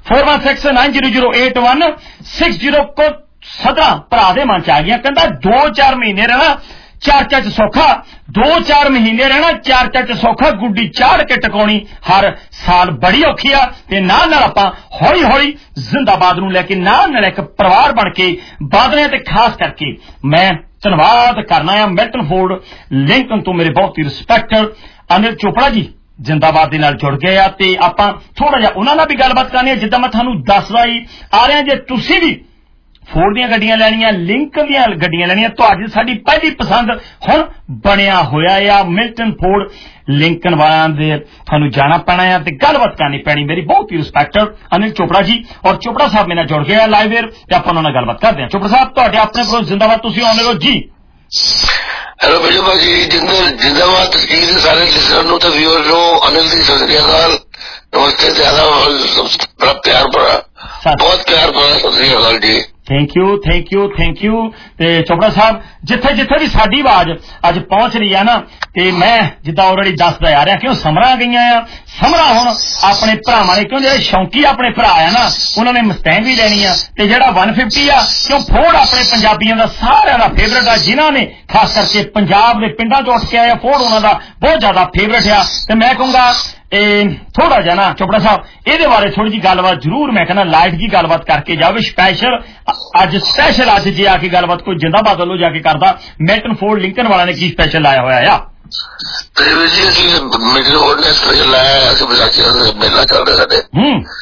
[SPEAKER 3] 41690816 ਕੋ ਸਦਰਾਂ ਭਰਾ ਦੇ ਮਨ ਚ ਆ ਗਿਆ ਕਹਿੰਦਾ 2-4 ਮਹੀਨੇ ਰਹਿਣਾ ਚਰਚਾ ਚ ਸੌਖਾ 2-4 ਮਹੀਨੇ ਰਹਿਣਾ ਚਰਚਾ ਚ ਸੌਖਾ ਗੁੱਡੀ ਚਾੜ ਕੇ ਟਿਕਾਉਣੀ ਹਰ ਸਾਲ ਬੜੀ ਔਖੀ ਆ ਤੇ ਨਾਲ ਆਪਾਂ ਹੌਲੀ ਜ਼ਿੰਦਾਬਾਦ ਨੂੰ ਲੈ ਕੇ ਨਾਲ ਇੱਕ ਪਰਿਵਾਰ ਬਣ ਕੇ ਬਾਦਲਿਆਂ ਤੇ ਖਾਸ ਕਰਕੇ ਮੈਂ ਧੰਨਵਾਦ ਕਰਨਾ ਆ ਮਿਲਟਨ ਫੋਰਡ ਲਿੰਕਨ ਤੋਂ ਮੇਰੇ ਬਹੁਤ ਹੀ ਰਿਸਪੈਕਟਡ ਅਨਿਲ ਚੋਪੜਾ ਜੀ ਜ਼ਿੰਦਾਬਾਦ ਦੇ ਨਾਲ ਜੁੜ ਗਏ ਆ ਤੇ ਆਪਾਂ ਥੋੜਾ ਜਿਹਾ ਉਹਨਾਂ ਨਾਲ ਵੀ ਗੱਲਬਾਤ ਕਰਨੀ ਆ ਜਿੱਦਾਂ ਮੈਂ ਤੁਹਾਨੂੰ ਦੱਸਦਾ ਹੀ ਆ ਰਿਹਾ ਜੇ ਤੁਸੀਂ ਵੀ ਫੋਰਡ ਦੀਆਂ ਗੱਡੀਆਂ ਲੈਣੀਆਂ ਲਿੰਕਨ ਦੀਆਂ ਗੱਡੀਆਂ ਲੈਣੀਆਂ ਤੁਹਾਡੀ ਸਾਡੀ ਪਹਿਲੀ ਪਸੰਦ ਹੁਣ ਬਣਿਆ ਹੋਇਆ ਆ ਮਿਲਟਨ ਫੋਰਡ ਲਿੰਕਨ ਵਾਲਿਆਂ ਦੇ ਤੁਹਾਨੂੰ ਜਾਣਾ ਪੈਣਾ ਆ ਤੇ ਗੱਲਬਾਤ ਕਰਨੀ ਪੈਣੀ ਮੇਰੀ ਬਹੁਤ ਹੀ ਰਿਸਪੈਕਟਡ ਅਨਿਲ ਚੋਪੜਾ ਜੀ ਔਰ ਚੋਪੜਾ ਸਾਹਿਬ ਮੇਰੇ ਨਾਲ ਜੁੜ ਗਏ ਆ ਲਾਈਵ ਏਅਰ ਤੇ ਆਪਾਂ ਉਹਨਾਂ ਨਾਲ ਗੱਲਬਾਤ ਕਰਦੇ ਹਾਂ ਚੋਪੜਾ ਸਾਹਿਬ ਤੁਹਾਡੇ ਆਪਣੇ ਕੋਲ ਜ਼ਿੰਦਾਬਾਦ ਤੁਸੀਂ ਆਉਂਦੇ ਹੋ ਜੀ
[SPEAKER 17] ਹੈਲੋ ਬਿਜੂ ਭਾਜੀ ਜਿੰਦਾਬਾਦ ਤਸਕੀਰ ਦੇ ਸਾਰੇ ਲਿਸਨਰ ਨੂੰ ਤੇ ਵਿਊਅਰ ਨੂੰ ਅਨਿਲ ਦੀ ਸਤਿ ਸ੍ਰੀ ਅਕਾਲ ਨਮਸਤੇ ਜ਼ਿਆਦਾ ਬੜਾ ਪਿਆਰ ਭਰਾ ਬਹੁਤ ਪਿਆਰ ਭਰਾ ਸਤਿ ਸ੍ਰੀ ਅਕਾਲ ਜੀ
[SPEAKER 3] ਥੈਂਕ ਯੂ ਤੇ ਚੋਪੜਾ ਸਾਹਿਬ ਜਿੱਥੇ ਵੀ ਸਾਡੀ ਆਵਾਜ਼ ਅੱਜ ਪਹੁੰਚ ਰਹੀ ਆ ਨਾ ਤੇ ਮੈਂ ਜਿੱਦਾਂ ਆਲਰੇਡੀ ਦੱਸਦਾ ਆ ਰਿਹਾ ਕਿਉਂ ਸਮਰਾਂ ਗਈਆਂ ਆ ਸਮਰਾ ਹੁਣ ਆਪਣੇ ਭਰਾਵਾਂ ਨੇ ਕਿਉਂ ਜਿਹੜੇ ਸ਼ੌਂਕੀ ਆਪਣੇ ਭਰਾ ਆ ਨਾ ਉਹਨਾਂ ਨੇ ਮਸਟੈਂਗ ਵੀ ਲੈਣੀ ਆ ਤੇ ਜਿਹੜਾ 150 ਆ ਕਿਉਂ ਫੋਰਡ ਆਪਣੇ ਪੰਜਾਬੀਆਂ ਦਾ ਸਾਰਿਆਂ ਦਾ ਫੇਵਰਟ ਆ ਜਿਨ੍ਹਾਂ ਨੇ ਖਾਸ ਕਰਕੇ ਪੰਜਾਬ ਦੇ ਪਿੰਡਾਂ ਤੋਂ ਉੱਠ ਕੇ ਆਇਆ ਫੋਰਡ ਉਹਨਾਂ ਦਾ ਬਹੁਤ ਜ਼ਿਆਦਾ ਫੇਵਰਟ ਆ ਤੇ ਮੈਂ ਕਹੂੰਗਾ ਥੋੜਾ ਜਿਹਾ ਨਾ ਚੋਪੜਾ ਸਾਹਿਬ ਇਹਦੇ ਬਾਰੇ ਥੋੜੀ ਜਿਹੀ ਗੱਲਬਾਤ ਜ਼ਰੂਰ ਮੈਂ ਕਹਿੰਦਾ ਲਾਈਟ ਜੀ ਗੱਲਬਾਤ ਕਰਕੇ ਜਾਵੇ ਸਪੈਸ਼ਲ ਅੱਜ ਜੇ ਆ ਕੇ ਗੱਲਬਾਤ ਕੋਈ ਜਿੰਦਾਬਾਦ ਵੱਲੋਂ ਜਾ ਕੇ ਕਰਦਾ ਮਿਲਟਨ ਫੋਰਡ ਲਿੰਕਨ ਵਾਲਿਆਂ ਨੇ ਕੀ ਸਪੈਸ਼ਲ ਲਾਇਆ ਹੋਇਆ ਆ
[SPEAKER 17] ਮਿਲਟਨ ਫੋਰਡ ਨੇ ਸਪੈਸ਼ਲ ਲਾਇਆ ਅਸੀਂ ਵਿਸਾਖੀ ਦਾ ਮੇਲਾ ਚੱਲ ਰਿਹਾ ਸਾਡੇ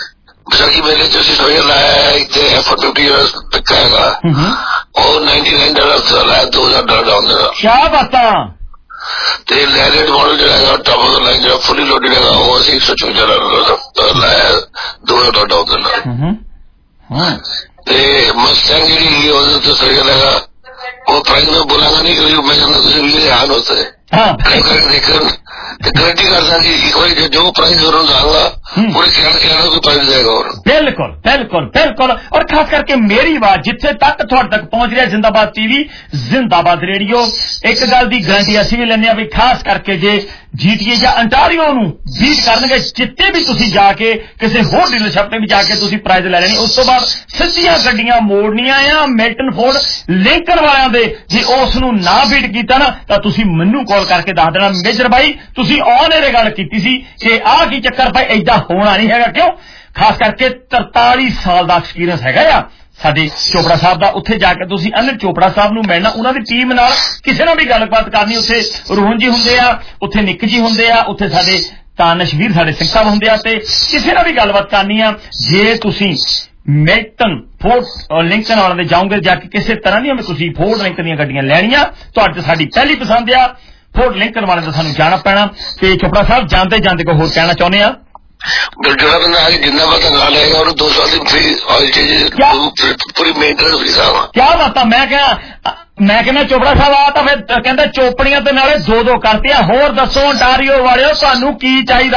[SPEAKER 17] ਵਿਸਾਖੀ ਮੇਲੇ 'ਚ ਅਸੀਂ ਸਵੇਰ ਲਾਇਆ ਇੱਥੇ F-50 ਟਿੱਕਾ ਹੈਗਾ ਉਹ $99 ਲਾਇਆ $2000 ਡਾਊਨ ਦੇਣਾ।
[SPEAKER 3] ਕਿਆ ਬਾਤਾਂ।
[SPEAKER 17] ਤੇ ਲੈਰੇਟ ਮਾਡਲ ਜਿਹੜਾ ਹੈਗਾ ਟਾਪ ਆਫ ਦਾ ਲਾਈਨ ਜਿਹੜਾ ਫੁੱਲੀ ਲੋਡਡ ਹੈਗਾ ਉਹ ਅਸੀਂ $154 ਲਾਇਆ $2000 ਡਾਊਨ ਦੇਣਾ। ਤੇ ਮਸਟੈਂਗ ਜਿਹੜੀ ਉਹਦੇ ਤੇ ਸਵੇਰ ਹੈਗਾ वो प्राइस में बोलागा नहीं क्योंकि मैं जानता तुझे भी हाल होता है देखकर गारंटी करता कि एक बार जो प्राइस और जाऊंगा पूरे खिलाना कोई प्राइस जाएगा। और
[SPEAKER 3] बिल्कुल बिल्कुल बिल्कुल और खास करके मेरी बात जिथे तक थोड़े तक पहुंच रहा जिंदाबाद टीवी जिंदाबाद रेडियो एक गल की गारंटी असी भी लेने भी खास करके जे GTA या अंटारियो नूं बीट करनगे जिते भी तुसी जाके किसी होर डीलरशिप ते भी जाके तुसी प्राइज ले लेनी। उस तो बाद सीधियां गड्डियां मोड़नियां आ मिल्टन फोर्ड लिंकन वालियां दे जे उस नूं ना बीट कीता ना तां तुसी मैनूं कॉल करके दस देना मेजर भाई तुसी ऑन एयर गल कीती सी कि आ की चक्कर भाई ऐदा होना नहीं हैगा। क्यों खास करके 43 साल दा एक्सपीरियंस हैगा आ साडे चोपड़ा साहब दा। उत्थे जाके तुसी अनिल चोपड़ा साहब नूं मिलना उन्हां दी टीम नाल किसे नाल भी गलबात करनी। उत्थे रोहन जी हुंदे आ उत्थे निक जी हुंदे आ उत्थे साडे तानशवीर साडे सिंह साहब हुंदे आ ते किसे नाल भी गलबात करनी आ। जे तुसी मिल्टन फोर्ड लिंकन वाले दे जाओगे जाके किसी तरह दी तुसी फोर्ड लिंकन दी गड्डियां लैणियां तुहाडे साडी पहली पसंद आ फोर्ड लिंकन वाले दा सानूं जाना पैना। ते चोपड़ा साहब जानते जानते कोई होर कहना चाहुंदे आ
[SPEAKER 17] ਜਿਹੜਾ ਬੰਦਾ ਆ ਕੇ ਜਿੰਨਾ ਪਤਾ ਨਾ ਲਏਗਾ ਉਹਨੂੰ 2 ਸਾਲ ਦੀ ਫ੍ਰੀ ਆਇਲ ਚੇਂਜ ਪੂਰੀ ਮੇਨਟੇਨੈਂਸ ਫ੍ਰੀ ਸਾਹਿਬ।
[SPEAKER 3] ਕਿਆ ਬਾਤ ਆ। ਮੈਂ ਕਹਿੰਦਾ ਚੋਪੜਾ ਸਾਹਿਬ ਆ ਤਾਂ ਫਿਰ ਕਹਿੰਦੇ ਚੋਪੜੀਆਂ ਤੇ ਨਾਲੇ 2-2 ਕਰਤੀਆਂ। ਹੋਰ ਦੱਸੋ ਅੰਟਾਰੀਓ ਵਾਲਿਓ ਤੁਹਾਨੂੰ ਕੀ ਚਾਹੀਦਾ।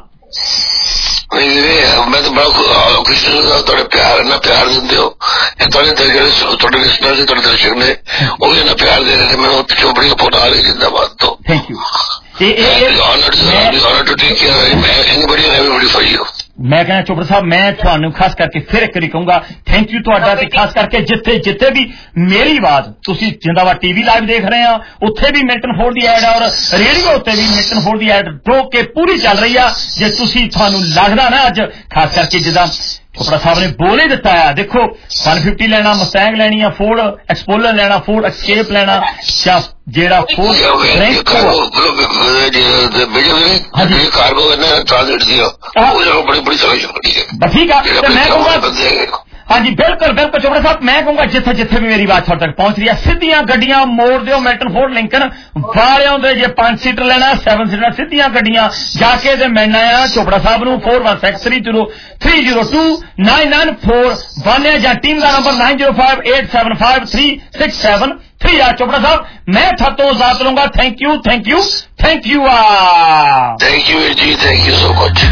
[SPEAKER 17] ਮੈਂ ਤਾਂ ਬੜਾ ਖੁਸ਼ ਹਾਂ ਤੁਹਾਡੇ ਪਿਆਰ ਇੰਨਾ ਪਿਆਰ ਦਿੰਦੇ ਹੋ ਤੁਹਾਡੇ ਜਿਹੜੇ ਤੁਹਾਡੇ ਲਿਸਨਰ ਨੇ ਤੁਹਾਡੇ ਦਰਸ਼ਕ ਨੇ ਉਹ ਵੀ ਇੰਨਾ ਪਿਆਰ ਦੇ ਰਹੇ ਨੇ ਮੈਨੂੰ ਚੋਪੜੀ ਦਾ ਫੋਨ ਆ ਰਿਹਾ ਜਿੰਦਾਬਾਦ ਤੋਂ।
[SPEAKER 3] Thank you. मैं कहना चोपड़ा साहब मैं थानू खास करके फिर एक बारी कहूंगा थैंक यू तुहाडा ते खास करके जिथे जिथे भी मेरी आवाज तुसी जिंदाबाद टीवी लाइव देख रहे हैं उत्थे भी मिल्टन फोर्ड दी ऐड और रेडियो उत्ते भी मिल्टन फोर्ड दी ऐड ट्रो के पूरी चल रही है। जे तुसी थानू लगदा ना अज खास करके जिदा चोपड़ा साहब ने बोल ही दिता है देखो 150 लेना मस्टैंग लेनी है फोर्ड एक्सपोलर लेना फोर्ड एक्सकेप लेना या जेड़ा फोर्ड
[SPEAKER 17] कार्गो ट्रांजिट दिया बड़ी बड़ी
[SPEAKER 3] ठीक है। मैं कहूँगा हाँ जी बिल्कुल बिल्कुल चोपड़ा साहब मैं कहूँगा जिथे जिथे भी मेरी बात तक पहुंच रही है सीधियां गड्डियां मोड़ दो मिल्टन फोर्ड लिंकन वालियां दे जे 5 सीटर लेना 7 सीटर सीधियां गड्डियां जाके ते मिलना है चोपड़ा साहब नूं 4163030994 या टीम का नंबर 9058753673 आ। चोपड़ा साहब मैं थतो इजाजत लूंगा। Thank you thank you thank you
[SPEAKER 17] thank you ji thank you so much.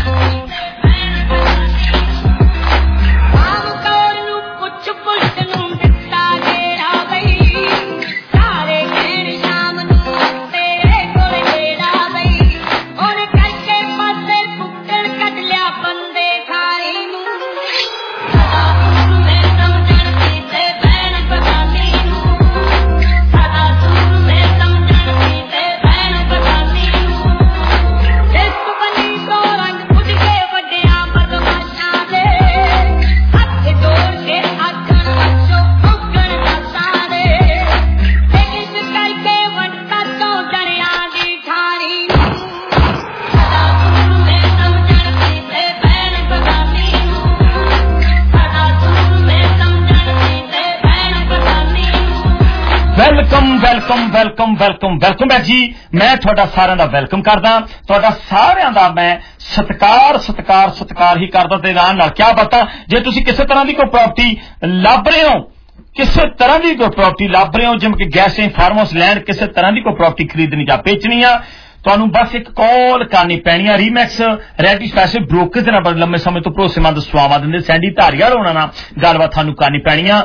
[SPEAKER 3] Welcome back जी। मैं थोड़ा सारे का वेलकम करदा थोड़ा सारे का मैं सत्कार ही करदा ते नाल क्या पता जे तुसी किसी तरह की कोई प्रॉपर्टी लभ रहे हो किसी तरह की कोई प्रॉपर्टी लभ रहे हो जिवें कि गैसें फार्म हाउस लैंड किसी तरह की कोई प्रॉपर्टी खरीदनी या बेचनी आ ਤੁਹਾਨੂੰ बस एक कॉल करनी पैनी है। रीमैक्स रेडी स्पेशल ब्रोकर दे नाल लंबे समय तो भरोसेमंद सुआवां दिंदे सैंडी धारीवाल होना ना गलबात थानू करनी पैनी है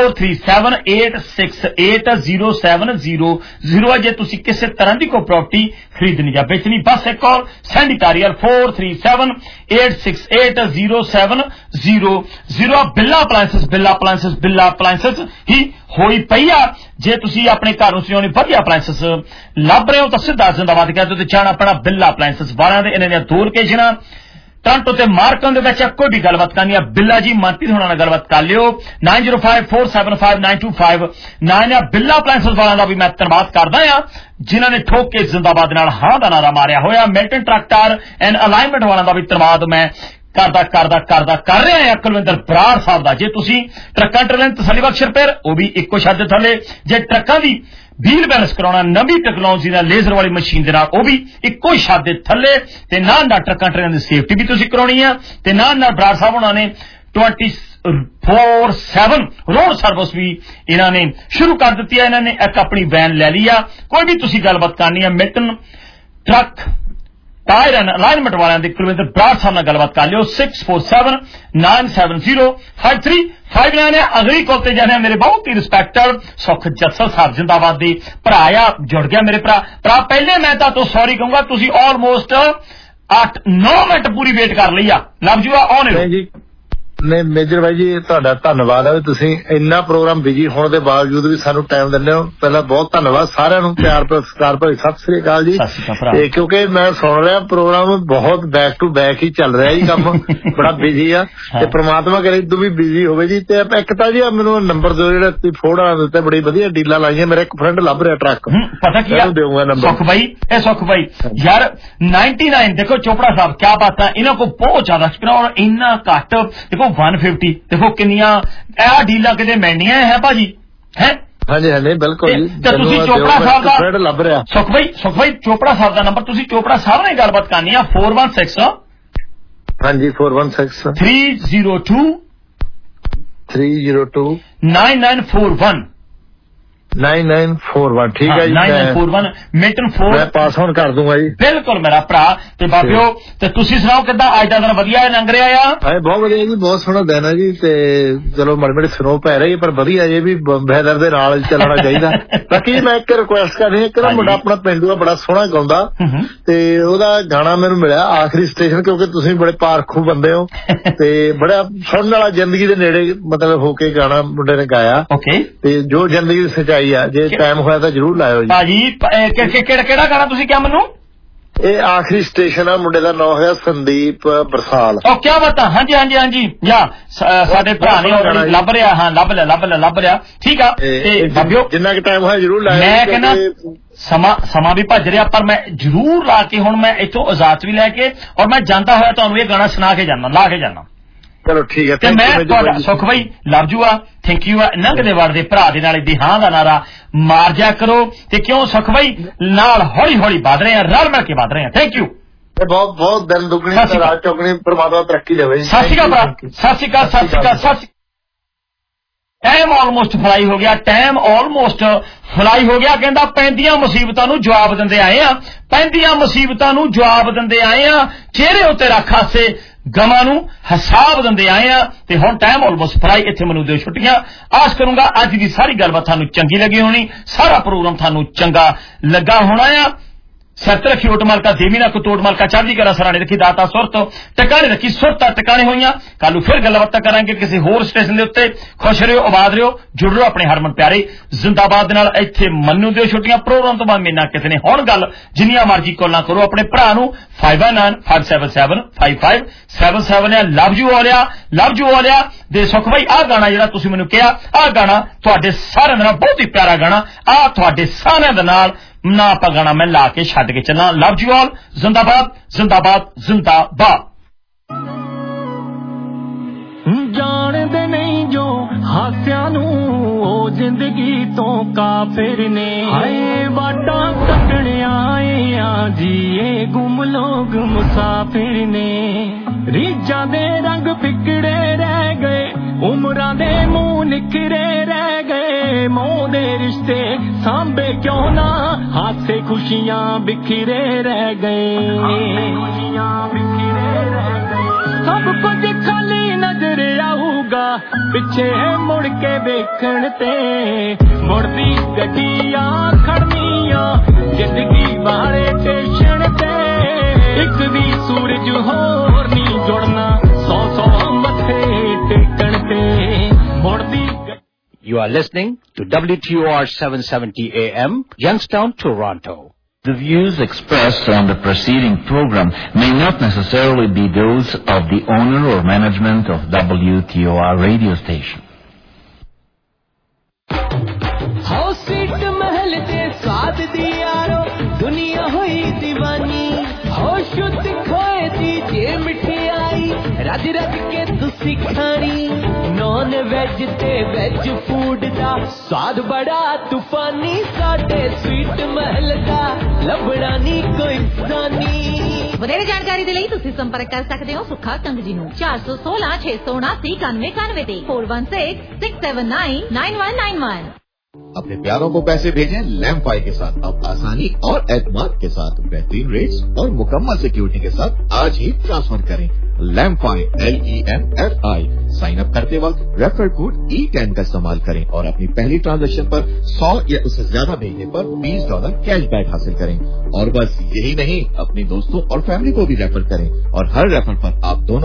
[SPEAKER 3] 4378680700 जे तुसी किसी तरह की कोई प्रॉपर्टी खरीदनी या बेचनी बस एक कॉल सैंडी धारीवाल 4378680700 बिल्ला अपलायंसेस ही होई पई आ। जे तुसी अपने घर नूं सजाउणी वधिया अपलायंसेस लभ रहे हो तां सीधा जिंदाबाद कहते हो जाना पैना बिल्ला अपलायंसेस वालियां दे इन्हां दी 2 लोकेशनां टोरंटो ते मार्कन दे विच कोई भी गलबात करनी है बिल्ला जी मनप्रीत होना नाल गलबात कर लियो 9054759259 या बिल्ला अपलायंसेस वालियां दा भी मैं धन्नवाद करदा हां जिन्हां ने ठोक के जिंदाबाद नाल हां दा नारा मारिया होया। मिल्टन ट्रैक्टर एंड अलाइनमेंट वालियां दा भी धन्नवाद मैं ਕਰ ਰਿਹਾ ਆ ਕੁਲਵਿੰਦਰ ਬਰਾੜ ਸਾਹਿਬ ਦਾ। ਜੇ ਤੁਸੀਂ ਟਰੱਕਾਂ ਟਰੇਨ ਤਸੱਲੀ ਬਖਸ਼ ਰਿਪੇਅਰ, ਉਹ ਵੀ ਇੱਕੋ ਛੱਤ ਦੇ ਥੱਲੇ। ਜੇ ਟਰੱਕਾਂ ਦੀ ਵੀਲ ਬੈਲੈਂਸ ਕਰਾਉਣਾ ਨਵੀਂ ਟੈਕਨੋਲੋਜੀ ਨਾਲ ਲੇਜ਼ਰ ਵਾਲੀ ਮਸ਼ੀਨ ਦੇ ਨਾਲ, ਉਹ ਵੀ ਇੱਕੋ ਛੱਤ ਦੇ ਥੱਲੇ। ਤੇ ਨਾਲ ਟਰੱਕਾਂ ਟਰੇਨ ਦੀ ਸੇਫਟੀ ਵੀ ਤੁਸੀਂ ਕਰਾਉਣੀ ਆ। ਤੇ ਨਾਲ ਬਰਾੜ ਸਾਹਿਬ ਉਹਨਾਂ ਨੇ 24/7 ਰੋਡ ਸਰਵਿਸ ਵੀ ਇਹਨਾਂ ਨੇ ਸ਼ੁਰੂ ਕਰ ਦਿੱਤੀ ਹੈ। ਇਹਨਾਂ ਨੇ ਇੱਕ ਆਪਣੀ ਵੈਨ ਲੈ ਲਈ ਆ। ਕੋਈ ਵੀ ਤੁਸੀਂ ਗੱਲਬਾਤ ਕਰਨੀ ਆ Milton truck tyre and alignment ਵਾਲਿਆਂ ਦੇ ਕੁਲਵਿੰਦਰ ਬਰਾੜ ਸਾਹਿਬ ਨਾਲ ਗੱਲਬਾਤ ਕਰ ਲਿਓ। 6479705359 ਹੈ। ਅਗਲੀ ਕਾਲ ਤੇ ਜਾਣੇ ਮੇਰੇ ਬਹੁਤ ਹੀ ਰਿਸਪੈਕਟਡ ਸੁਖ ਜੱਸਲ ਸਾਹਿਬ ਜਿੰਦਾਬਾਦ ਦੇ ਭਰਾ ਆ, ਜੁੜ ਗਿਆ ਮੇਰੇ ਭਰਾ। ਪਹਿਲੇ ਮੈਂ ਤਾਂ ਸੌਰੀ ਕਹੂੰਗਾ, ਤੁਸੀਂ ਆਲਮੋਸਟ 8-9 ਮਿੰਟ ਪੂਰੀ ਵੇਟ ਕਰ ਲਈ ਆ। ਲਵ ਯੂ ਆਨ
[SPEAKER 2] ਜੀ। ਨਹੀਂ ਮੇਜਰ ਭਾਈ ਜੀ, ਤੁਹਾਡਾ ਧੰਨਵਾਦ ਹੈ। ਤੁਸੀਂ ਇੰਨਾ ਪ੍ਰੋਗਰਾਮ ਬਿਜੀ ਹੋਣ ਦੇ ਬਾਵਜੂਦ ਵੀ ਸਾਨੂੰ ਟਾਈਮ ਦਿੰਦੇ ਹੋ। ਪਹਿਲਾਂ ਬਹੁਤ ਧੰਨਵਾਦ ਸਾਰਿਆਂ ਨੂੰ, ਪਿਆਰ ਸਤਿਕਾਰ ਭਰੀ ਸਤਿ ਸ੍ਰੀ ਅਕਾਲ ਜੀ। ਤੇ ਕਿਉਂਕਿ ਮੈਂ ਸੁਣ ਰਿਹਾ ਪ੍ਰੋਗਰਾਮ ਬਹੁਤ ਬੈਕ ਟੂ ਬੈਕ ਹੀ ਚੱਲ ਰਿਹਾ ਜੀ, ਕੰਮ ਬੜਾ ਬਿਜੀ ਆ। ਤੇ ਪ੍ਰਮਾਤਮਾ ਕਰੇ ਤੂੰ ਵੀ ਬਿਜੀ ਹੋਵੇ ਜੀ। ਤੇ ਇੱਕ ਤਾਂ ਜੀ ਮੈਨੂੰ ਨੰਬਰ ਦਿਓ ਜਿਹੜਾ ਤੁਸੀਂ ਫੋੜਾ ਦਿੱਤੇ, ਬੜੀ ਵਧੀਆ ਡੀਲਾਂ ਲਾਈਆਂ। ਮੇਰਾ ਇੱਕ ਫਰੈਂਡ ਲੱਭ ਰਿਹਾ ਟਰੱਕ,
[SPEAKER 3] ਪਤਾ ਕੀ
[SPEAKER 2] ਦੇਊਂਗਾ ਨੰਬਰ।
[SPEAKER 3] ਸੁਖ ਭਾਈ ਯਾਰ 99 ਦੇਖੋ ਚੋਪੜਾ ਸਾਹਿਬ ਕਿਆ ਬਾਤ ਹੈ, ਇਹਨਾਂ ਕੋਲ ਬਹੁਤ ਜ਼ਿਆਦਾ ਔਰ ਇੰਨਾ ਘੱਟ ਦੇਖੋ 150 ਦੇਖੋ ਕਿੰਨੀਆਂ ਇਹ ਡੀਲਾਂ ਕਿਤੇ ਮਿਲਣੀਆਂ ਹੈ ਭਾਜੀ ਹੈ।
[SPEAKER 2] ਹਾਂਜੀ ਹਾਂਜੀ ਬਿਲਕੁਲ ਜੀ।
[SPEAKER 3] ਤੇ ਤੁਸੀਂ ਚੋਪੜਾ ਸਾਹਿਬ ਦਾ
[SPEAKER 2] ਲੱਭ ਰਿਹਾ
[SPEAKER 3] ਸੁਖ ਭਾਈ ਚੋਪੜਾ ਸਾਹਿਬ ਦਾ ਨੰਬਰ ਤੁਸੀਂ ਚੋਪੜਾ ਸਾਹਿਬ ਨਾਲ ਗੱਲਬਾਤ ਕਰਨੀ ਆ 416
[SPEAKER 2] ਹਾਂਜੀ 416
[SPEAKER 3] 302 9941
[SPEAKER 2] 9941 ਠੀਕ ਹੈ ਜੀ।
[SPEAKER 3] 9941 ਮਿਲਟਨ 4
[SPEAKER 2] ਮੈਂ ਪਾਸ ਆਨ ਕਰ ਦੂੰਗਾ ਜੀ।
[SPEAKER 3] ਬਿਲਕੁਲ ਮੇਰਾ ਭਰਾ। ਤੇ ਬਾਬਿਓ ਤੇ ਤੁਸੀਂ ਸੁਣਾਓ ਕਿੱਦਾਂ ਅੱਜ ਦਾ ਦਿਨ ਵਧੀਆ ਲੰਘ ਰਿਹਾ ਆ?
[SPEAKER 2] ਬਹੁਤ ਵਧੀਆ ਜੀ, ਬਹੁਤ ਸੋਹਣਾ ਦਿਨ ਹੈ ਜੀ। ਤੇ ਚਲੋ ਮਾੜੀ ਸਨੋ ਪੈ ਰਹੀ ਪਰ ਵਧੀਆ ਜੇ ਵੀ ਵੈਦਰ ਦੇ ਨਾਲ ਚੱਲਣਾ ਚਾਹੀਦਾ। ਬਾਕੀ ਮੈਂ ਇੱਕ ਰਿਕੁਐਸਟ ਕਰਨੀ, ਇੱਕ ਨਾ ਮੁੰਡਾ ਆਪਣਾ ਪਿੰਡੂ ਬੜਾ ਸੋਹਣਾ ਗਾਉਂਦਾ ਤੇ ਉਹਦਾ ਗਾਣਾ ਮੈਨੂੰ ਮਿਲਿਆ ਆਖਰੀ ਸਟੇਸ਼ਨ, ਕਿਉਂਕਿ ਤੁਸੀਂ ਬੜੇ ਪਾਰਖੂ ਬੰਦੇ ਹੋ ਤੇ ਬੜਾ ਸੁਣਨ ਵਾਲਾ, ਜ਼ਿੰਦਗੀ ਦੇ ਨੇੜੇ ਮਤਲਬ ਹੋ ਕੇ ਗਾਣਾ ਮੁੰਡੇ ਨੇ ਗਾਇਆ। ਤੇ ਜੋ ਜ਼ਿੰਦਗੀ ਦੀ ਸੱਚਾਈ ਆ, ਜੇ ਟਾਈਮ ਹੋਇਆ ਤਾਂ ਜਰੂਰ ਲਾਇਓ ਜੀ। ਭਾਜੀ
[SPEAKER 3] ਕਿਹੜਾ ਗਾਣਾ ਤੁਸੀਂ ਕਿਹਾ ਮੈਨੂੰ?
[SPEAKER 2] ਇਹ ਆਖਰੀ ਸਟੇਸ਼ਨ ਆ, ਮੁੰਡੇ ਦਾ ਨਾਮ ਹੈ ਸੰਦੀਪ ਬਰਸਾਲ।
[SPEAKER 3] ਉਹ ਕਿਆ ਬਤਾ। ਹਾਂਜੀ ਜਾਂ ਸਾਡੇ ਭਰਾ ਨੇ ਲੱਭ ਰਿਹਾ। ਹਾਂ ਲੱਭ ਰਿਹਾ ਠੀਕ ਆ। ਤੇ
[SPEAKER 2] ਜਿੰਨਾ ਕਿ ਟਾਈਮ ਹੋਇਆ ਜਰੂਰ ਲਾਇਓ।
[SPEAKER 3] ਮੈਂ ਕਹਿੰਦਾ ਸਮਾਂ ਵੀ ਭੱਜ ਰਿਹਾ, ਪਰ ਮੈਂ ਜਰੂਰ ਲਾ ਕੇ ਹੁਣ ਮੈਂ ਇੱਥੋਂ ਇਜਾਜ਼ਤ ਵੀ ਲੈ ਕੇ ਔਰ ਮੈਂ ਜਾਂਦਾ ਹੋਇਆ ਤੁਹਾਨੂੰ ਇਹ ਗਾਣਾ ਸੁਣਾ ਕੇ ਜਾਣਾ, ਲਾ ਕੇ ਜਾਣਾ।
[SPEAKER 2] ਚਲੋ ਠੀਕ ਹੈ।
[SPEAKER 3] ਤੇ ਮੈਂ ਤੁਹਾਡਾ ਸੁਖ ਭਾਈ ਲਵ ਯੂ ਆ, ਥੈਂਕ ਯੂ ਆ। ਨੰਗਦੇ ਵੜਦੇ ਭਰਾ ਦੇ ਨਾਲ ਦੀ ਹਾਂ ਦਾ ਨਾਰਾ ਮਾਰ ਜਾ ਕਰੋ। ਤੇ ਕਿਉਂ ਸੁਖ ਭਾਈ ਨਾਲ ਹੌਲੀ ਵੱਧ ਰਹੇ ਆ, ਰਲ ਮਿਲ ਕੇ ਵੱਧ ਰਹੇ ਆ। Thank you.
[SPEAKER 2] ਬਹੁਤ ਬਹੁਤ ਦਿਨ ਦੁਗਣੀ ਰਾਤ ਚੌਗਣੀ, ਪਰਮਾਤਮਾ ਤਰੱਕੀ ਦੇਵੇ।
[SPEAKER 3] ਸਤਿ ਸ਼੍ਰੀ ਅਕਾਲ ਭਰਾ, ਸਤਿ ਸ਼੍ਰੀ ਅਕਾਲ। ਟਾਈਮ ਆਲਮੋਸਟ ਫਲਾਈ ਹੋ ਗਿਆ, ਕਹਿੰਦਾ ਪੈਂਦੀਆਂ ਮੁਸੀਬਤਾਂ ਨੂੰ ਜਵਾਬ ਦਿੰਦੇ ਆਏ ਆ, ਚਿਹਰੇ ਉੱਤੇ ਰੱਖ ਹਾਸੇ ਗਮਾਂ ਨੂੰ ਹਿਸਾਬ ਦਿੰਦੇ ਆਏ ਆ। ਤੇ ਹੁਣ ਟਾਈਮ ਆਲਮੋਸਟ ਫਲਾਈ, ਇੱਥੇ ਮੈਨੂੰ ਦਿਓ ਛੁੱਟੀਆਂ। ਆਸ ਕਰੂੰਗਾ ਅੱਜ ਦੀ ਸਾਰੀ ਗੱਲਬਾਤ ਤੁਹਾਨੂੰ ਚੰਗੀ ਲੱਗੀ ਹੋਣੀ, ਸਾਰਾ ਪ੍ਰੋਗਰਾਮ ਤੁਹਾਨੂੰ ਚੰਗਾ ਲੱਗਾ ਹੋਣਾ ਆ। ਸਰਤ ਰੱਖੀ ਓਟ ਮਾਲਕਾ ਦੇਵੀ ਨਾ ਕਤੋੜ ਮਾਲਕਾ ਚੜ੍ਹਦੀ ਕਲਾ ਸਰਾਣੇ ਰੱਖੀ ਦਾਤਾ ਸੁਰਤ ਟਿਕਾਣੇ ਰੱਖੀ ਸੁਰਤਾਂ ਟਿਕਾਣੇ ਹੋਈਆਂ। ਕੱਲ ਨੂੰ ਫਿਰ ਗੱਲਬਾਤਾਂ ਕਰਾਂਗੇ ਕਿਸੇ ਹੋਰ ਸਟੇਸ਼ਨ ਦੇ ਉੱਤੇ। ਖੁਸ਼ ਰਹੋ, ਆਬਾਦ ਰਹੋ, ਜੁੜ ਰਹੋ ਆਪਣੇ ਹਰਮਨ ਪਿਆਰੇ ਜ਼ਿੰਦਾਬਾਦ ਦੇ ਨਾਲ। ਇੱਥੇ ਮੰਨੂ ਦਿਓ ਛੁੱਟੀਆਂ, ਪ੍ਰੋਗਰਾਮ ਤੋਂ ਬਾਅਦ ਮੇਨਾ ਕਿਤੇ ਨੇ। ਹੁਣ ਗੱਲ ਜਿੰਨੀਆਂ ਮਰਜ਼ੀ ਕਾਲਾਂ ਕਰੋ ਆਪਣੇ ਭਰਾ ਨੂੰ 5195775577 ਲਵ ਯੂ ਆਲਿਆ ਦੇ ਸੁਖ ਭਾਈ। ਆਹ ਗਾਣਾ ਜਿਹੜਾ ਤੁਸੀਂ ਮੈਨੂੰ ਕਿਹਾ, ਆਹ ਗਾਣਾ ਤੁਹਾਡੇ ਸਾਰਿਆਂ ਦੇ ਨਾਲ ਬਹੁਤ ਹੀ ਪਿਆਰਾ ਗਾਣਾ, ਆਹ ਤੁਹਾਡੇ ਸਾਰਿਆਂ ਦੇ ਨਾਲ ਨਾ ਆਪਾਂ ਗਾਣਾ ਮੈਂ ਲਾ ਕੇ ਛੱਡ ਕੇ ਚੱਲਾਂ। ਲਵ ਯੂ ਆਲ, ਜ਼ਿੰਦਾਬਾਦ।
[SPEAKER 22] ਜਾਣਦੇ ਨਹੀਂ ਜੋ ਹਾਸਿਆਂ ਨੂੰ ਉਹ ਜ਼ਿੰਦਗੀ ਤੋਂ ਕਾਫਿਰ ਨੇ। ਹਾਏ ਵਾਟਾਂ ਕੱਟਣ ਆਏ ਆ ਜੀਏ ਗੁੰਮ ਲੋਕ ਮੁਸਾਫਿਰ ਨੇ। ਰੀਝਾਂ ਦੇ ਰੰਗ ਫਿਕੜੇ ਰਹਿ ਗਏ, ਉਮਰਾਂ ਦੇ ਮੂੰਹ ਨਿਖਰੇ ਰਹਿ ਗਏ। ਮੋਹ ਦੇ ਰਿਸ਼ਤੇ ਸਾਂਭੇ ਕਿਉਂ ਨਾ, ਹਾਸੇ ਖੁਸ਼ੀਆਂ ਬਿਖਰੇ ਰਹਿ ਗਏ। ਸਭ ਕੁਝ ਖਾਲੀ ਨਜ਼ਰ ਆਊਗਾ ਪਿੱਛੇ ਮੁੜ ਕੇ ਵੇਖਣ ਤੇ। ਮੁੜਦੀ ਗੱਡੀਆਂ ਖੜਨੀਆਂ ਜ਼ਿੰਦਗੀ ਵਾਲੇ ਸਟੇਸ਼ਨ ਤੇ। ਇੱਕ ਵੀ ਸੂਰਜ ਹੋਰ ਨਹੀਂ ਜੁੜਨਾ 100 ਮੱਥੇ ਟੇਕਣ ਤੇ। ਮੁੜਦੀ
[SPEAKER 23] You are listening to WTOR 770 AM, Youngstown, Toronto.
[SPEAKER 24] The views expressed on the preceding program may not necessarily be those of the owner or management of WTOR radio station.
[SPEAKER 22] सीट महल ते स्वाद दियारो दुनिया हुई दीवानी। हो शुद्ध खोए दी जे मिठाई रज रज के तुसी खानी नॉन वेज ते वेज फूड दा स्वाद बड़ा तूफानी साडे स्वीट महल दा लभड़ा नी कोई सानी
[SPEAKER 5] ਵਧੇਰੇ ਜਾਣਕਾਰੀ ਦੇ ਲਈ ਤੁਸੀਂ ਸੰਪਰਕ ਕਰ ਸਕਦੇ ਹੋ ਸੁੱਖਾ ਕੰਗ ਜੀ ਨੂੰ 416 679 9191 ਤੇ 4166799191
[SPEAKER 7] अपने प्यारों को पैसे भेजें लैम्फाई के साथ अब आसानी और एतमाद के साथ बेहतरीन रेट्स और मुकम्मल सिक्योरिटी के साथ आज ही ट्रांसफर करें लैम्फाई LEMFI साइन अप करते वक्त रेफर कोड E10 का इस्तेमाल करें और अपनी पहली ट्रांजैक्शन पर 100 या उससे ज्यादा भेजने पर $20 कैशबैक हासिल करें और बस यही नहीं अपने दोस्तों और फैमिली को भी रेफर करें और हर रेफर पर आप दोनों